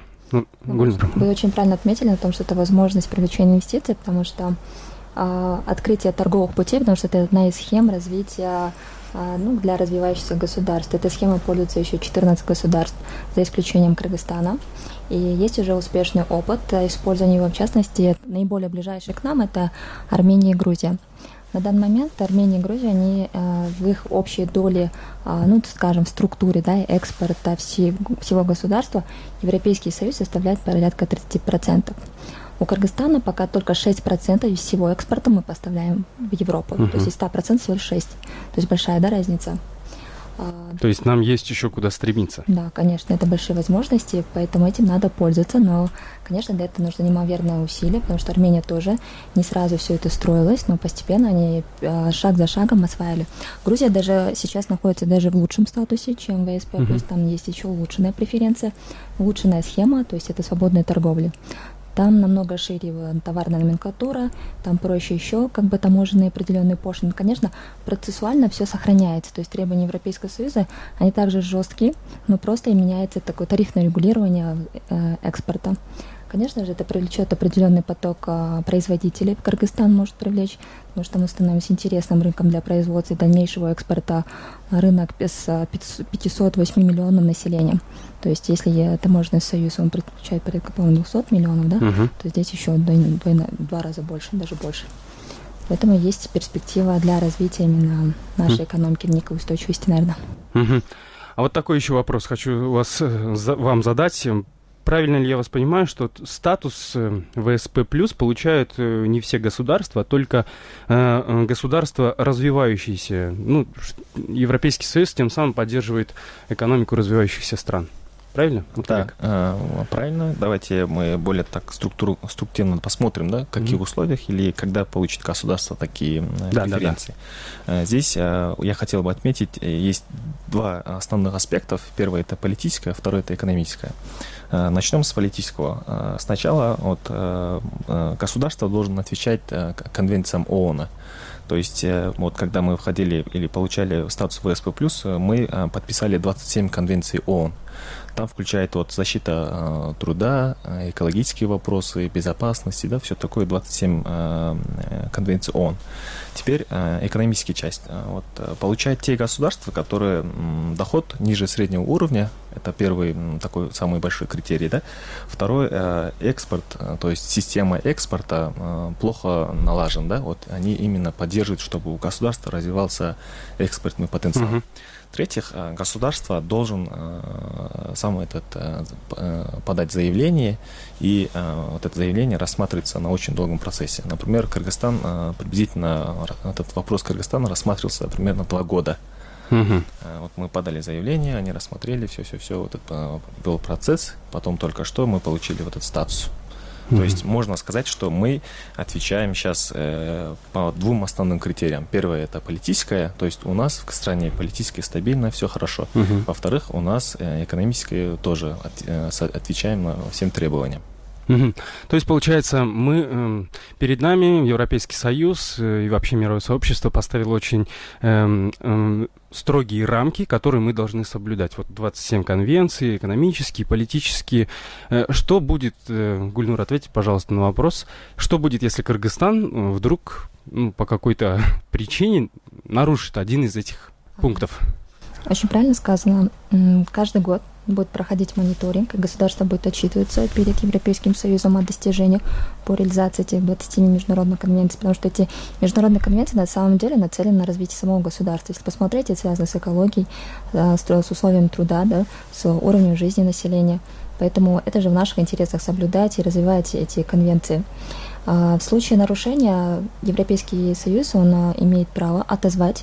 Вы очень правильно отметили на том, что это возможность привлечения инвестиций, потому что открытие торговых путей, потому что это одна из схем развития для развивающихся государств. Этой схемой пользуются еще 14 государств, за исключением Кыргызстана. И есть уже успешный опыт использования его, в частности, наиболее ближайшие к нам — это Армения и Грузия. На данный момент Армения и Грузия, они в их общей доле, скажем, в структуре экспорта всего государства Европейский Союз составляет порядка 30%. У Кыргызстана пока только 6% из всего экспорта мы поставляем в Европу. То есть из 100% всего лишь 6%. То есть большая, разница. То есть нам есть еще куда стремиться. Да, конечно, это большие возможности, поэтому этим надо пользоваться. Но, конечно, для этого нужно неимоверное усилие, потому что Армения тоже не сразу все это строилось, но постепенно они шаг за шагом осваивали. Грузия даже сейчас находится даже в лучшем статусе, чем ВСП+. Там есть еще улучшенная преференция, улучшенная схема, то есть это свободная торговля. Там намного шире товарная номенклатура, там проще еще таможенные определенные пошлины. Конечно, процессуально все сохраняется, то есть требования Европейского Союза, они также жесткие, но просто и меняется такое тарифное регулирование экспорта. Конечно же, это привлечет определенный поток производителей. Кыргызстан может привлечь, потому что мы становимся интересным рынком для производства и дальнейшего экспорта. Рынок с 508 миллионов населения. То есть, если таможенный союз, он подключает порядка 200 миллионов, то здесь еще два раза больше, даже больше. Поэтому есть перспектива для развития именно нашей экономики, некой устойчивости, наверное. А вот такой еще вопрос хочу вам задать. Правильно ли я вас понимаю, что статус ВСП+ получают не все государства, а только государства развивающиеся? Европейский Союз тем самым поддерживает экономику развивающихся стран. Правильно? Да, правильно. Давайте мы более так структурно посмотрим, в каких условиях или когда получит государство такие преференции. Здесь я хотел бы отметить, есть два основных аспекта. Первое — это политическое, второе — это экономическое. Начнем с политического. Сначала государство должно отвечать конвенциям ООН. То есть, когда мы входили или получали статус ВСП+, мы подписали 27 конвенций ООН. Там включает вот защита труда, экологические вопросы, безопасности, да, все такое, 27 конвенций ООН. Теперь экономическая часть. Вот, получают те государства, которые доход ниже среднего уровня, это первый такой самый большой критерий, да. Второй экспорт, то есть система экспорта плохо налажена, да, вот они именно поддерживают, чтобы у государства развивался экспортный потенциал. В-третьих, государство должен подать заявление, и вот это заявление рассматривается на очень долгом процессе. Например, Кыргызстан, приблизительно этот вопрос Кыргызстана рассматривался примерно 2 года. Вот мы подали заявление, они рассмотрели, все, вот это был процесс, потом только что мы получили вот этот статус. То есть можно сказать, что мы отвечаем сейчас по 2 основным критериям. Первое — это политическое, то есть у нас в стране политически стабильно, все хорошо. Во-вторых, у нас экономическое тоже отвечаем всем требованиям. То есть, получается, перед нами Европейский Союз и вообще мировое сообщество поставило очень строгие рамки, которые мы должны соблюдать. Вот 27 конвенций, экономические, политические. Что будет, Гульнур, ответьте, пожалуйста, на вопрос, что будет, если Кыргызстан вдруг по какой-то причине нарушит один из этих пунктов? Очень правильно сказано. Каждый год будет проходить мониторинг, и государство будет отчитываться перед Европейским Союзом о достижениях по реализации этих 27 международных конвенций, потому что эти международные конвенции на самом деле нацелены на развитие самого государства. Если посмотреть, это связано с экологией, с условиями труда, да, с уровнем жизни населения. Поэтому это же в наших интересах соблюдать и развивать эти конвенции. В случае нарушения Европейский Союз, он имеет право отозвать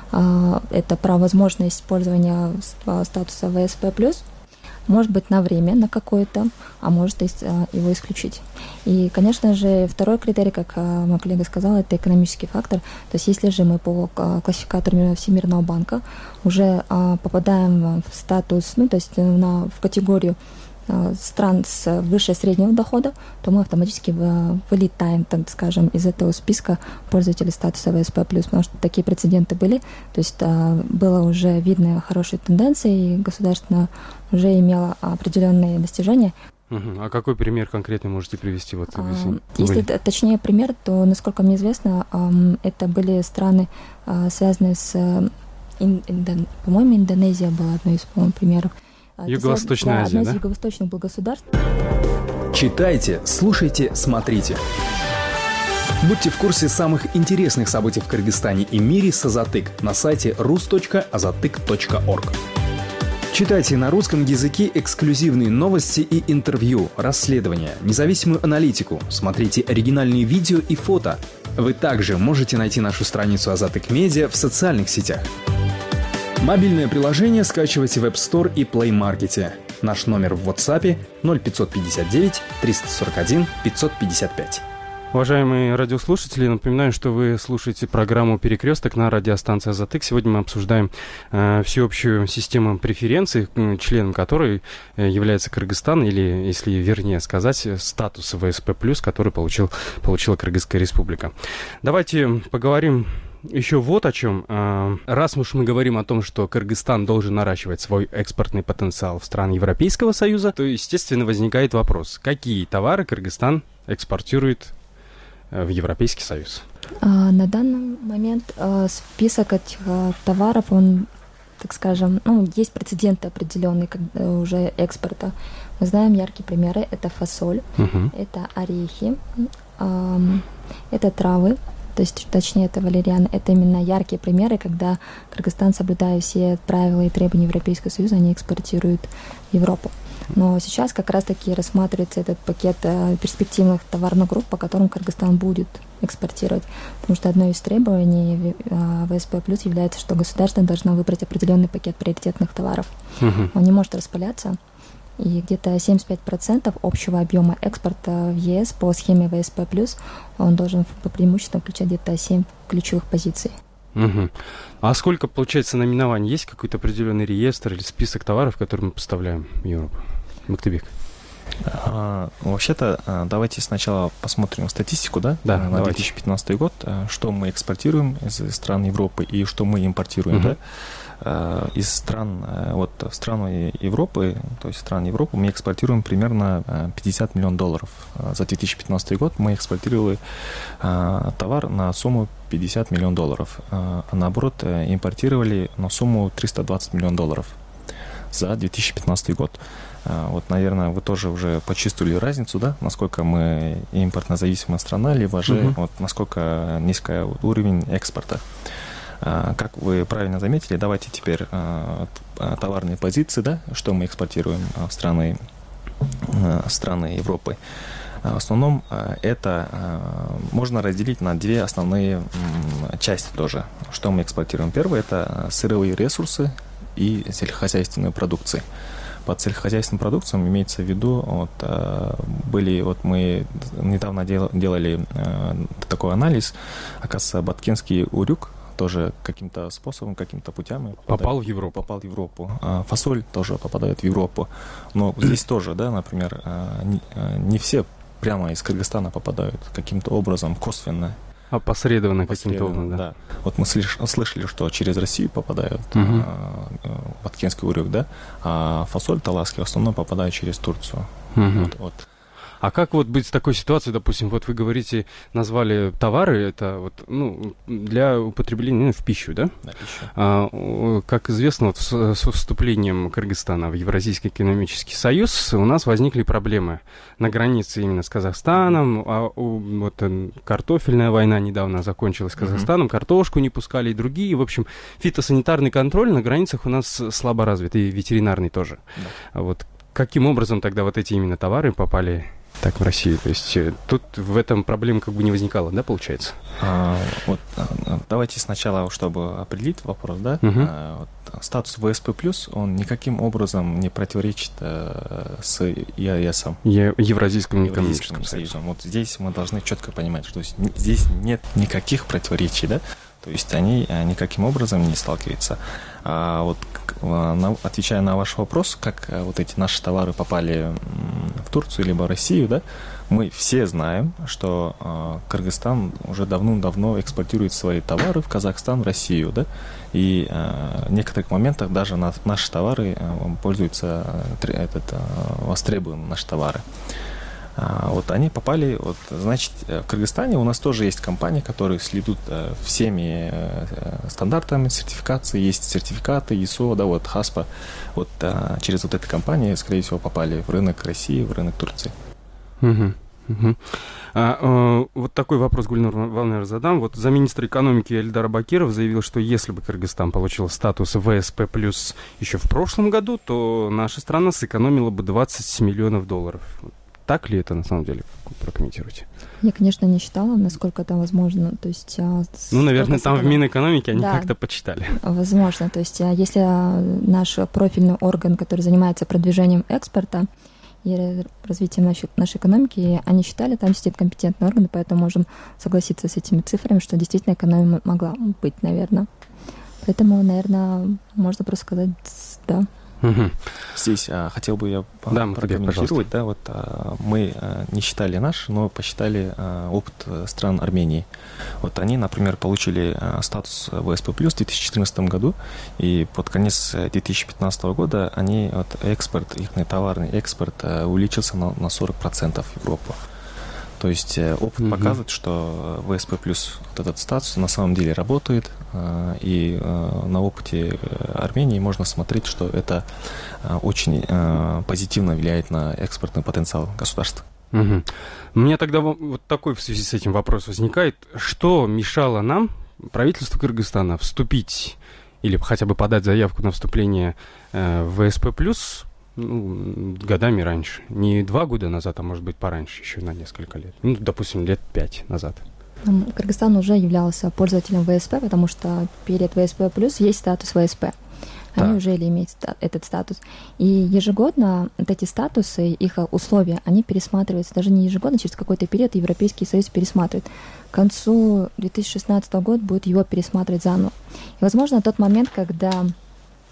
это про возможность использования статуса ВСП+, может быть, на время, на какое-то, а может его исключить. И, конечно же, второй критерий, как мой коллега сказал, это экономический фактор. То есть если же мы по классификатору Всемирного банка уже попадаем в статус, то есть в категорию стран с выше среднего дохода, то мы автоматически вылетаем, так скажем, из этого списка пользователей статуса ВСП+, потому что такие прецеденты были, то есть было уже видно хорошие тенденции, и государство уже имело определенные достижения. А какой пример конкретно можете привести? Если точнее пример, то, насколько мне известно, это были страны, связанные с, по-моему, Индонезия была одной из, примеров. Юго-Восточная Азия, одна из юго-восточных государств. Читайте, слушайте, смотрите. Будьте в курсе самых интересных событий в Кыргызстане и мире с Азатык на сайте rus.azatyk.org. Читайте на русском языке эксклюзивные новости и интервью, расследования, независимую аналитику, смотрите оригинальные видео и фото. Вы также можете найти нашу страницу Азатык Медиа в социальных сетях. Мобильное приложение скачивайте в App Store и Play Market. Наш номер в WhatsApp 0559 341 555. Уважаемые радиослушатели, напоминаю, что вы слушаете программу «Перекресток» на радиостанции «Азатык». Сегодня мы обсуждаем всеобщую систему преференций, членом которой является Кыргызстан, или, если вернее сказать, статус ВСП+, который получила Кыргызская республика. Давайте поговорим еще вот о чем. Раз уж мы говорим о том, что Кыргызстан должен наращивать свой экспортный потенциал в страны Европейского Союза, то, естественно, возникает вопрос, какие товары Кыргызстан экспортирует в Европейский Союз? На данный момент список этих товаров, он, так скажем, есть прецеденты определенные уже экспорта. Мы знаем яркие примеры. Это фасоль, это орехи, это травы. То есть, точнее, это валериан. Это именно яркие примеры, когда Кыргызстан, соблюдая все правила и требования Европейского Союза, они экспортируют в Европу. Но сейчас как раз-таки рассматривается этот пакет перспективных товарных групп, по которым Кыргызстан будет экспортировать. Потому что одно из требований ВСП+ является, что государство должно выбрать определенный пакет приоритетных товаров. Он не может распыляться. И где-то 75% общего объема экспорта в ЕС по схеме ВСП+, он должен по преимуществу включать где-то 7 ключевых позиций. А сколько, получается, наименований? Есть какой-то определенный реестр или список товаров, которые мы поставляем в Европу? Мактыбек. Вообще-то, давайте сначала посмотрим статистику, да, на давайте. 2015 год, что мы экспортируем из стран Европы и что мы импортируем, да. Из стран, вот в страны Европы, то есть стран Европы, мы экспортируем примерно $50 миллионов. За 2015 год мы экспортировали товар на сумму $50 миллионов, а наоборот импортировали на сумму $320 миллионов за 2015 год. Вот, наверное, вы тоже уже почувствовали разницу, да, насколько мы импортно-зависимая страна, либо же вот насколько низкий уровень экспорта. Как вы правильно заметили, давайте теперь товарные позиции, да, что мы экспортируем в страны Европы. В основном это можно разделить на две основные части тоже. Что мы экспортируем? Первое – это сырьевые ресурсы и сельскохозяйственную продукцию. Под сельскохозяйственной продукцией имеется в виду, мы недавно делали такой анализ, оказывается, баткенский урюк тоже каким-то способом, какими-то путями попал в Европу. Фасоль тоже попадает в Европу. Но здесь тоже, да, например, не все прямо из Кыргызстана попадают каким-то образом, косвенно. Опосредованно каким-то образом, да. Вот мы слышали, что через Россию попадают баткенский урюк, да, а фасоль таласский в основном попадает через Турцию. Вот. А как вот быть с такой ситуацией, допустим, вот вы говорите, назвали товары, это вот, для употребления в пищу, да? Да, пищу. Как известно, вот с вступлением Кыргызстана в Евразийский экономический союз у нас возникли проблемы на границе именно с Казахстаном, вот картофельная война недавно закончилась с Казахстаном, картошку не пускали и другие, в общем, фитосанитарный контроль на границах у нас слабо развит, и ветеринарный тоже. Да. Вот каким образом тогда вот эти именно товары попали так в Россию? То есть тут в этом проблем как бы не возникало, да, получается? Давайте сначала, чтобы определить вопрос, да, статус ВСП+, он никаким образом не противоречит с ЕАЭСом. Евразийским экономическим союзом. Вот здесь мы должны четко понимать, что здесь нет никаких противоречий, да, то есть они никаким образом не сталкиваются. Отвечая на ваш вопрос, как вот эти наши товары попали в Турцию либо Россию, да, мы все знаем, что Кыргызстан уже давно экспортирует свои товары в Казахстан, в Россию, да, и в некоторых моментах даже наши товары пользуются востребованными наши товары. Вот они попали, значит, в Кыргызстане у нас тоже есть компании, которые следуют всеми стандартами сертификации, есть сертификаты ИСО, да, вот ХАСПА, вот через вот эти компании, скорее всего, попали в рынок России, в рынок Турции. Вот такой вопрос, Гульнур, вам, наверное, задам. Вот замминистра экономики Эльдар Бакиров заявил, что если бы Кыргызстан получил статус ВСП+, еще в прошлом году, то наша страна сэкономила бы $20 миллионов. Так ли это на самом деле? Прокомментируйте. Я, конечно, не считала, насколько это возможно. То есть, наверное, там в Минэкономике они как-то почитали. Возможно. То есть, если наш профильный орган, который занимается продвижением экспорта и развитием нашей экономики, они считали, там сидит компетентный орган, поэтому можем согласиться с этими цифрами, что действительно экономия могла быть, наверное. Поэтому, наверное, можно просто сказать «да». Здесь хотел бы я прокомментировать, да, вот мы не считали наш, но посчитали опыт стран Армении. Вот они, например, получили статус ВСП+ в 2014 году, и под конец 2015 года они, экспорт, их товарный экспорт увеличился на 40% в Европу. То есть опыт показывает, что ВСП+, вот этот статус на самом деле работает, и на опыте Армении можно смотреть, что это очень позитивно влияет на экспортный потенциал государства. У меня тогда вот такой в связи с этим вопрос возникает. Что мешало нам, правительству Кыргызстана, вступить или хотя бы подать заявку на вступление в ВСП+, годами раньше? Не 2 года назад, а может быть пораньше, еще на несколько лет. Допустим, лет 5 назад. Кыргызстан уже являлся пользователем ВСП, потому что перед ВСП+ есть статус ВСП. Они уже имеют этот статус. И ежегодно вот эти статусы, их условия, они пересматриваются. Даже не ежегодно, через какой-то период Европейский Союз пересматривает. К концу 2016 года будет его пересматривать заново. И, возможно, тот момент, когда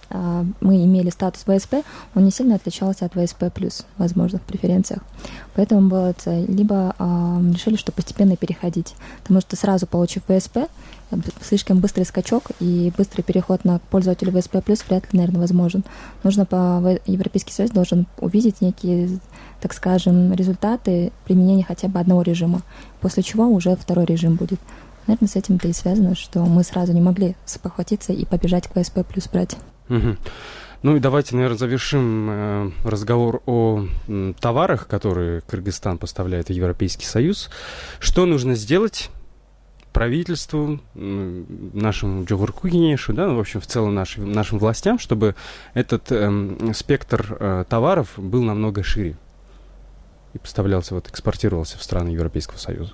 мы имели статус ВСП, он не сильно отличался от ВСП+, возможно, в преференциях. Поэтому было либо решили, что постепенно переходить. Потому что сразу получив ВСП, слишком быстрый скачок и быстрый переход на пользователя ВСП+, вряд ли, наверное, возможен. Европейский Союз должен увидеть некие, так скажем, результаты применения хотя бы одного режима, после чего уже второй режим будет. Наверное, с этим-то и связано, что мы сразу не могли спохватиться и побежать к ВСП+ брать. Угу. Ну и давайте, наверное, завершим разговор о товарах, которые Кыргызстан поставляет в Европейский Союз. Что нужно сделать правительству, нашему Джогорку Кенешу, да, в общем, в целом нашим властям, чтобы этот спектр товаров был намного шире и поставлялся, экспортировался в страны Европейского Союза?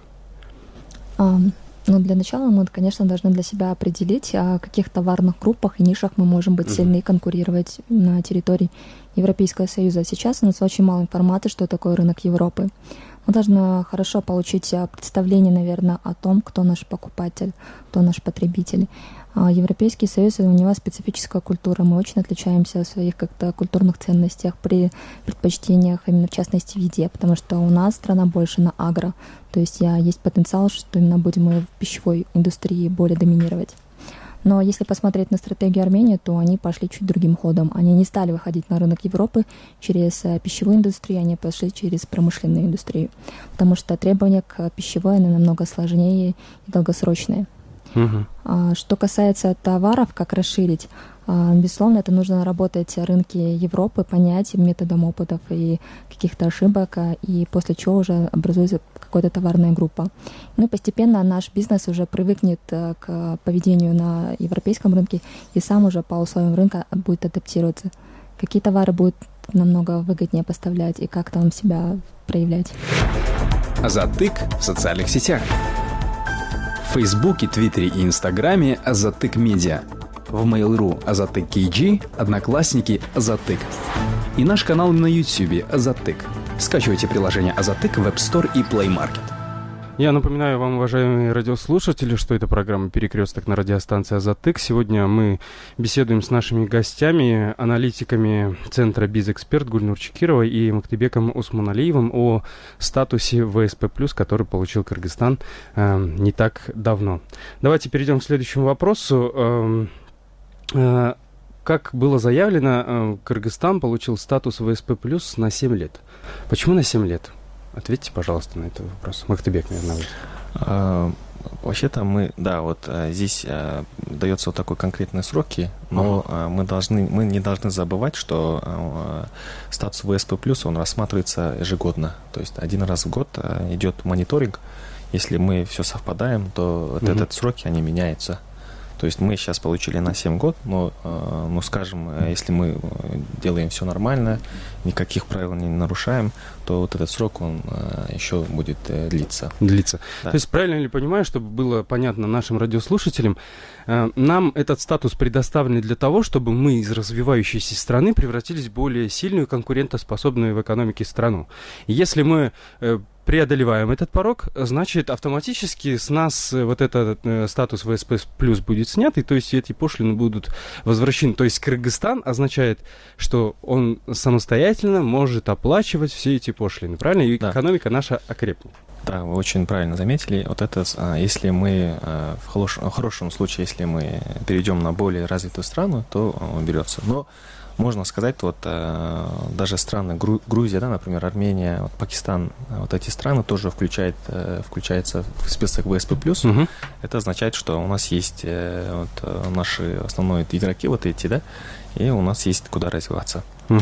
Ну, для начала мы, конечно, должны для себя определить, о каких товарных группах и нишах мы можем быть сильны и конкурировать на территории Европейского Союза. Сейчас у нас очень мало информации, что такое рынок Европы. Мы должны хорошо получить представление, наверное, о том, кто наш покупатель, кто наш потребитель. Европейский Союз, у него специфическая культура. Мы очень отличаемся в своих как-то культурных ценностях, при предпочтениях, именно в частности в еде, потому что у нас страна больше на агро. То есть есть потенциал, что именно будем мы в пищевой индустрии более доминировать. Но если посмотреть на стратегию Армении, то они пошли чуть другим ходом. Они не стали выходить на рынок Европы через пищевую индустрию, они пошли через промышленную индустрию. Потому что требования к пищевой, они намного сложнее и долгосрочные. Что касается товаров, как расширить, безусловно, это нужно наработать рынки Европы, понять методом опытов и каких-то ошибок, и после чего уже образуется какая-то товарная группа. Ну и постепенно наш бизнес уже привыкнет к поведению на европейском рынке и сам уже по условиям рынка будет адаптироваться. Какие товары будет намного выгоднее поставлять и как там себя проявлять. Азатык в социальных сетях. В Фейсбуке, Твиттере и Инстаграме Азатык Медиа. В Mail.ru Азатык KG, Одноклассники Азатык. И наш канал на Ютьюбе Азатык. Скачивайте приложение Азатык в App Store и Play Market. Я напоминаю вам, уважаемые радиослушатели, что это программа «Перекресток» на радиостанции «Азатык». Сегодня мы беседуем с нашими гостями, аналитиками Центра «Бизэксперт» Гульнур Чекировой и Мактыбеком Усманалиевым о статусе ВСП+, который получил Кыргызстан не так давно. Давайте перейдем к следующему вопросу. Как было заявлено, Кыргызстан получил статус ВСП+, на 7 лет. Почему на 7 лет? Ответьте, пожалуйста, на этот вопрос. Мактыбек, наверное. Вообще-то здесь дается такой конкретные сроки, но мы не должны забывать, что статус ВСП+, он рассматривается ежегодно. То есть один раз в год идет мониторинг. Если мы все совпадаем, то этот сроки, они меняются. То есть мы сейчас получили на 7 год, но, скажем, если мы делаем все нормально, никаких правил не нарушаем, то вот этот срок, он еще будет длиться. Да. То есть правильно ли понимаю, чтобы было понятно нашим радиослушателям, нам этот статус предоставлен для того, чтобы мы из развивающейся страны превратились в более сильную, конкурентоспособную в экономике страну. И если мы преодолеваем этот порог, значит, автоматически с нас вот этот статус ВСП+ будет снят, и то есть эти пошлины будут возвращены. То есть Кыргызстан означает, что он самостоятельно может оплачивать все эти пошлины, правильно? И экономика наша окрепнет. Да, вы очень правильно заметили. Вот это, если мы, в хорошем случае, если мы перейдем на более развитую страну, то он берется. Но можно сказать, даже страны Грузия, да, например, Армения, Пакистан, вот эти страны тоже включаются в список ВСП+. Это означает, что у нас есть наши основные игроки эти, да, и у нас есть куда развиваться.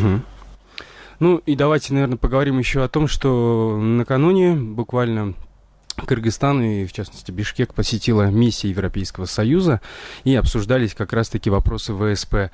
Ну и давайте, наверное, поговорим еще о том, что накануне буквально Кыргызстан и, в частности, Бишкек посетила миссия Европейского Союза и обсуждались как раз-таки вопросы ВСП+.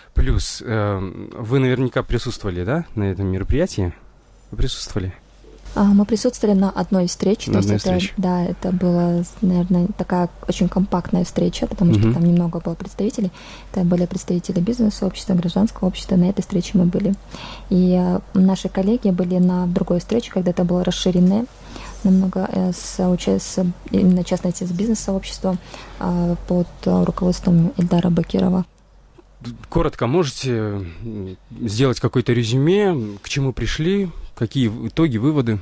Вы наверняка присутствовали, да, на этом мероприятии? Вы присутствовали? Мы присутствовали на одной встрече. Это была, наверное, такая очень компактная встреча, потому что там немного было представителей. Это были представители бизнес-сообщества, гражданского общества. На этой встрече мы были. И наши коллеги были на другой встрече, когда это было расширенное, намного именно, в частности, с бизнес-сообществом под руководством Ильдара Бакирова. коротко можете сделать какое-то резюме, к чему пришли, какие итоги, выводы?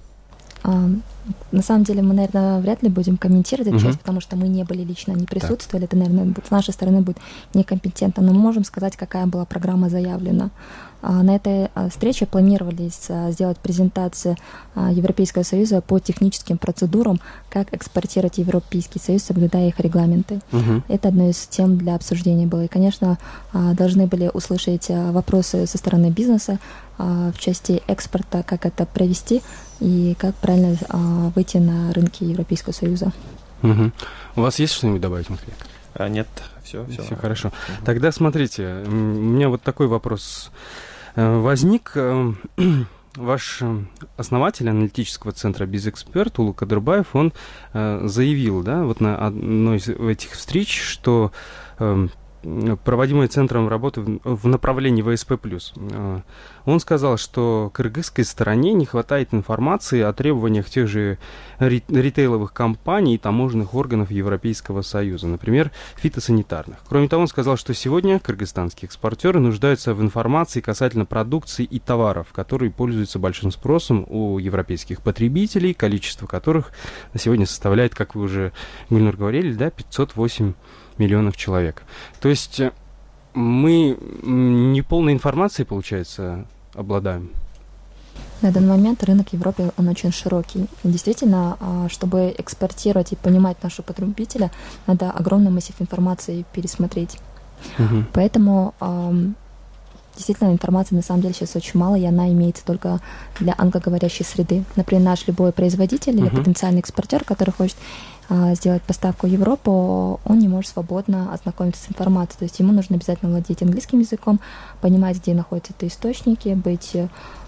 На самом деле мы, наверное, вряд ли будем комментировать эту часть, потому что мы не были лично, не присутствовали. Это, наверное, с нашей стороны будет некомпетентно. Но мы можем сказать, какая была программа заявлена. На этой встрече планировались сделать презентацию Европейского Союза по техническим процедурам, как экспортировать в Европейский Союз, соблюдая их регламенты. Это одной из тем для обсуждения было. И, конечно, должны были услышать вопросы со стороны бизнеса в части экспорта, как это провести и как правильно выйти на рынки Европейского Союза. У вас есть что-нибудь добавить, Матвей? Нет, все хорошо. Тогда смотрите, у меня вот такой вопрос возник. Ваш основатель аналитического центра «Безэксперт» Улу Кадырбаев, он заявил, да, вот на одной из этих встреч, что проводимой центром работы в направлении ВСП+. Он сказал, что кыргызской стороне не хватает информации о требованиях тех же ритейловых компаний и таможенных органов Европейского Союза, например, фитосанитарных. Кроме того, он сказал, что сегодня кыргызстанские экспортеры нуждаются в информации касательно продукции и товаров, которые пользуются большим спросом у европейских потребителей, количество которых на сегодня составляет, как вы уже, Гульнур, говорили, да, 508 миллионов человек. То есть мы неполной информацией, получается, обладаем. На данный момент рынок Европы, он очень широкий. И действительно, чтобы экспортировать и понимать нашего потребителя, надо огромный массив информации пересмотреть. Поэтому действительно информации на самом деле сейчас очень мало, и она имеется только для англоговорящей среды. Например, наш любой производитель или потенциальный экспортер, который хочет сделать поставку в Европу, он не может свободно ознакомиться с информацией. То есть ему нужно обязательно владеть английским языком, понимать, где находятся эти источники, быть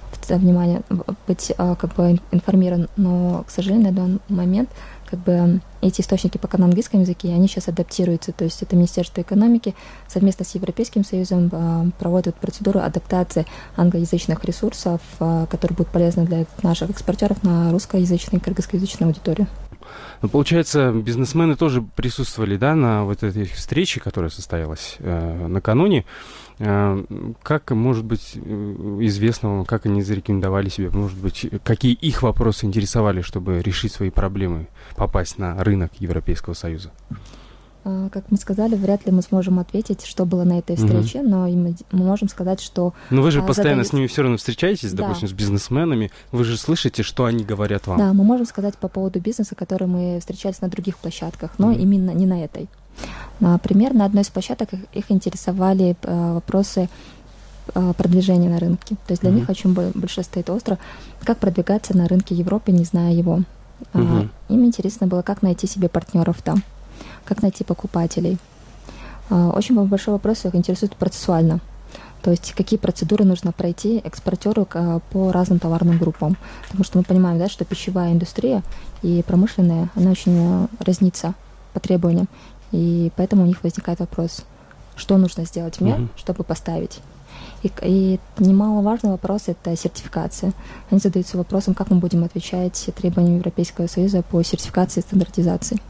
как бы информирован. Но, к сожалению, на данный момент как бы эти источники пока на английском языке, они сейчас адаптируются. То есть это Министерство экономики совместно с Европейским Союзом проводит процедуру адаптации англоязычных ресурсов, которые будут полезны для наших экспортеров на русскоязычную и кыргызскоязычную аудиторию. Ну, получается, бизнесмены тоже присутствовали, да, на вот этой встрече, которая состоялась накануне. Как, может быть, известно вам, как они зарекомендовали себя, может быть, какие их вопросы интересовали, чтобы решить свои проблемы, попасть на рынок Европейского Союза? Как мы сказали, вряд ли мы сможем ответить, что было на этой встрече, но мы можем сказать, что... Но вы же постоянно с ними все равно встречаетесь, допустим, с бизнесменами, вы же слышите, что они говорят вам. Да, мы можем сказать по поводу бизнеса, который мы встречались на других площадках, но именно не на этой. Например, на одной из площадок их интересовали вопросы продвижения на рынке. То есть для них очень большой стоит остро, как продвигаться на рынке Европы, не зная его. Им интересно было, как найти себе партнеров там, как найти покупателей. Очень большой вопрос их интересует процессуально. То есть какие процедуры нужно пройти экспортеру по разным товарным группам. Потому что мы понимаем, да, что пищевая индустрия и промышленная, она очень разнится по требованиям. И поэтому у них возникает вопрос, что нужно сделать мне, чтобы поставить. И немаловажный вопрос – это сертификация. Они задаются вопросом, как мы будем отвечать требованиям Европейского Союза по сертификации и стандартизации.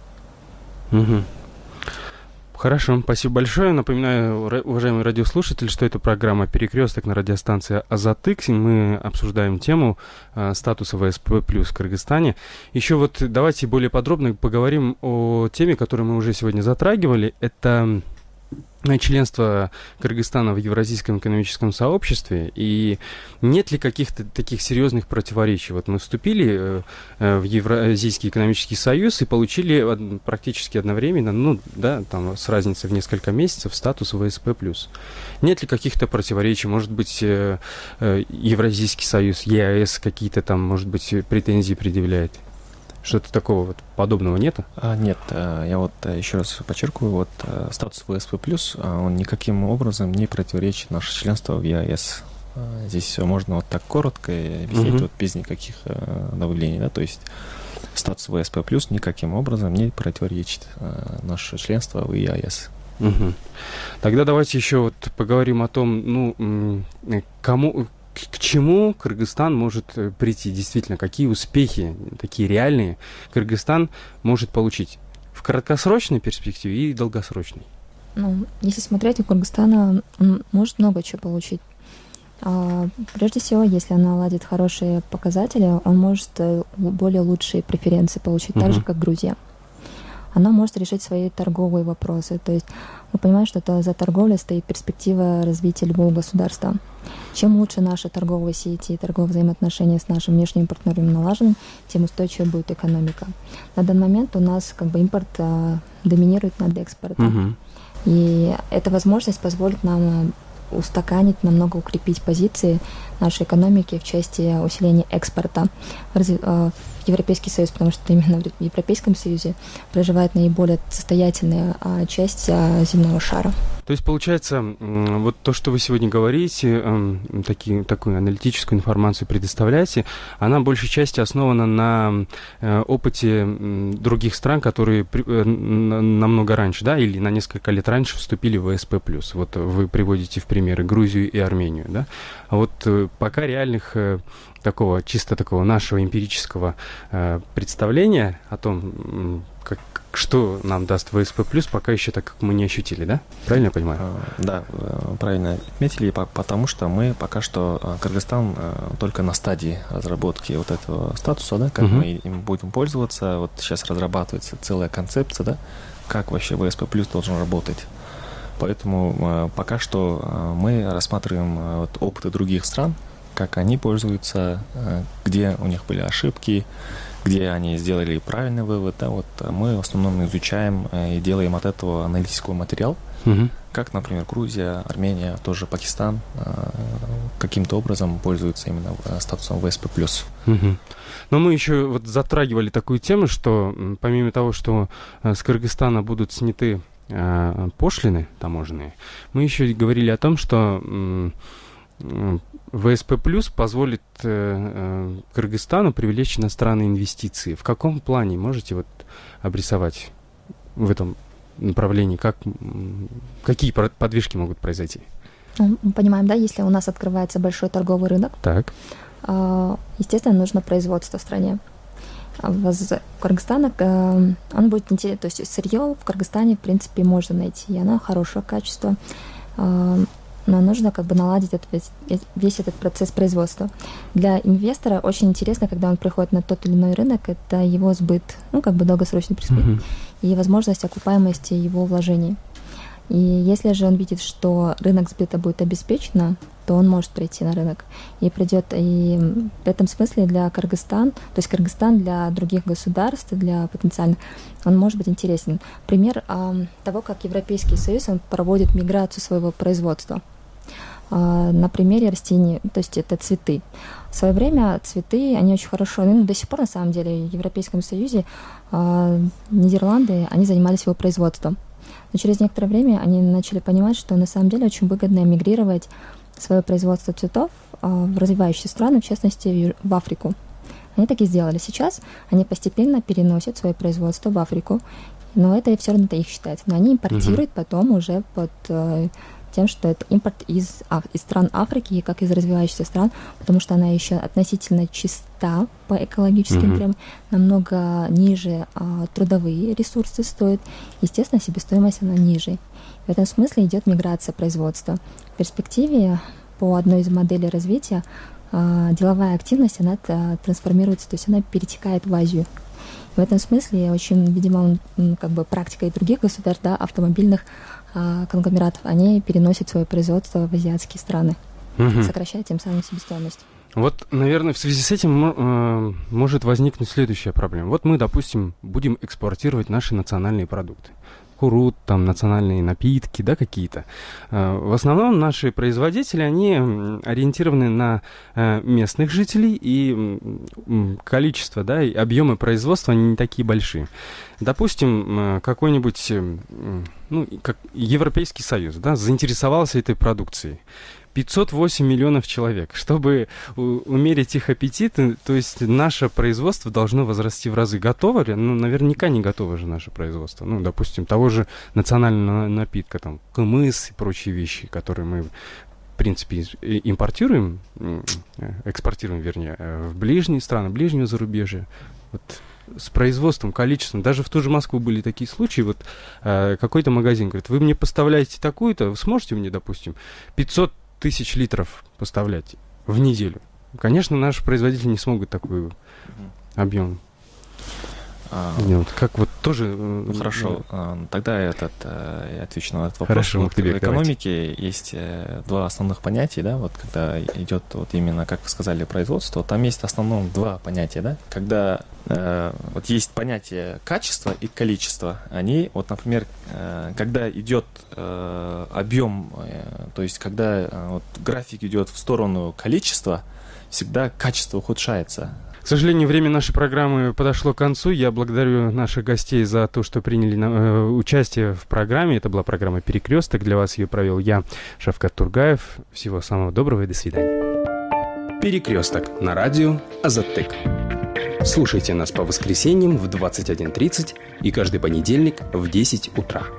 Хорошо, спасибо большое. Напоминаю, уважаемые радиослушатели, что это программа «Перекресток» на радиостанции «Азатык». Мы обсуждаем тему статуса ВСП+ в Кыргызстане. Еще вот давайте более подробно поговорим о теме, которую мы уже сегодня затрагивали. Это членство Кыргызстана в Евразийском экономическом сообществе, и нет ли каких-то таких серьезных противоречий? Вот мы вступили в Евразийский экономический союз и получили практически одновременно, ну да, там с разницей в несколько месяцев, статус ВСП+. Нет ли каких-то противоречий? Может быть, Евразийский союз, ЕАЭС какие-то там, может быть, претензии предъявляет? Что-то такого вот подобного нету? Нет, я вот еще раз подчеркиваю, вот статус ВСП+, он никаким образом не противоречит наше членство в ЕАЭС. Здесь все можно вот так коротко объяснить, вот без никаких добавлений, да, то есть статус ВСП+, никаким образом не противоречит наше членство в ЕАЭС. Тогда давайте еще вот поговорим о том, ну, к чему Кыргызстан может прийти, действительно, какие успехи, такие реальные, Кыргызстан может получить в краткосрочной перспективе и долгосрочной? Если смотреть, у Кыргызстана он может много чего получить. Прежде всего, если она наладит хорошие показатели, он может более лучшие преференции получить, так же, как Грузия. Она может решить свои торговые вопросы. То есть мы понимаем, что за торговлей стоит перспектива развития любого государства. Чем лучше наши торговые сети и торговые взаимоотношения с нашими внешними партнерами налажены, тем устойчивее будет экономика. На данный момент у нас импорт доминирует над экспортом. И эта возможность позволит нам устаканить, намного укрепить позиции нашей экономики в части усиления экспорта в Европейский Союз, потому что именно в Европейском Союзе проживает наиболее состоятельная часть земного шара. То есть, получается, вот то, что вы сегодня говорите, такую аналитическую информацию предоставляете, она большей части основана на опыте других стран, которые намного раньше, да, или на несколько лет раньше вступили в ВСП+. Вот вы приводите в примеры Грузию и Армению, да? А вот пока реальных чисто такого нашего эмпирического представления о том, что нам даст ВСП+, пока еще так, как мы не ощутили, да? Правильно я понимаю? Да, правильно отметили, потому что мы пока что, Кыргызстан только на стадии разработки вот этого статуса, да, как мы им будем пользоваться. Вот сейчас разрабатывается целая концепция, да, как вообще ВСП+ должен работать. Поэтому пока что мы рассматриваем опыты других стран, как они пользуются, где у них были ошибки, где они сделали правильный вывод. Да, вот мы в основном изучаем и делаем от этого аналитический материал, как, например, Грузия, Армения, тоже Пакистан каким-то образом пользуются именно статусом ВСП+. Но мы еще затрагивали такую тему, что помимо того, что с Кыргызстана будут сняты пошлины таможенные, мы еще говорили о том, что ВСП+ позволит Кыргызстану привлечь иностранные инвестиции. В каком плане можете обрисовать в этом направлении? Какие подвижки могут произойти? Мы понимаем, да, если у нас открывается большой торговый рынок, естественно, нужно производство в стране. В Кыргызстане он будет интересен, то есть сырье в Кыргызстане, в принципе, можно найти, и оно хорошего качества. Но нужно наладить весь этот процесс производства. Для инвестора очень интересно, когда он приходит на тот или иной рынок, это его сбыт, долгосрочный сбыт, и возможность окупаемости его вложений. И если же он видит, что рынок сбыта будет обеспечен, то он может прийти на рынок. И в этом смысле для Кыргызстана, то есть Кыргызстан для других государств, для потенциальных, он может быть интересен. Пример того, как Европейский Союз проводит миграцию своего производства. На примере растений, то есть это цветы. В свое время цветы, они очень хорошо, до сих пор на самом деле в Европейском Союзе Нидерланды, они занимались его производством. Но через некоторое время они начали понимать, что на самом деле очень выгодно эмигрировать свое производство цветов в развивающиеся страны, в частности в Африку. Они так и сделали. Сейчас они постепенно переносят свое производство в Африку, но это все равно их считается. Но они импортируют потом уже под тем, что это импорт из стран Африки, как из развивающихся стран, потому что она еще относительно чиста по экологическим требованиям, намного ниже трудовые ресурсы стоят, естественно, себестоимость она ниже. В этом смысле идет миграция производства. В перспективе по одной из моделей развития деловая активность, она трансформируется, то есть она перетекает в Азию. В этом смысле очень, видимо, практика и других государств, да, автомобильных конгломератов, они переносят свое производство в азиатские страны, сокращая тем самым себестоимость. Вот, наверное, в связи с этим может возникнуть следующая проблема. Вот мы, допустим, будем экспортировать наши национальные продукты. Курут, национальные напитки, да, какие-то. В основном наши производители, они ориентированы на местных жителей, и количество, да, и объемы производства, они не такие большие. Допустим, какой-нибудь, как Европейский Союз, да, заинтересовался этой продукцией. 508 миллионов человек. Чтобы умерить их аппетиты, то есть наше производство должно возрасти в разы. Готово ли? Наверняка не готово же наше производство. Допустим, того же национального напитка, кумыс и прочие вещи, которые мы, в принципе, экспортируем, вернее, в ближние страны, ближнего зарубежья, Вот с производством, количеством. Даже в ту же Москву были такие случаи. Вот какой-то магазин говорит, вы мне поставляете такую-то, вы сможете мне, допустим, 500 тысяч литров поставлять в неделю? Конечно, наши производители не смогут такой объем. Как вот тоже... Хорошо, тогда я отвечу на этот вопрос. Хорошо, вот в экономике есть два основных понятия, да, вот когда идет вот именно, как вы сказали, производство, там есть в основном два понятия, да, когда вот есть понятие качества и количества, они, вот, например, когда идет объем, то есть когда вот график идет в сторону количества, всегда качество ухудшается. К сожалению, время нашей программы подошло к концу. Я благодарю наших гостей за то, что приняли участие в программе. Это была программа «Перекресток». Для вас ее провел я, Шавкат Тургаев. Всего самого доброго и до свидания. «Перекресток» на радио Азаттык. Слушайте нас по воскресеньям в 21:30 и каждый понедельник в 10 утра.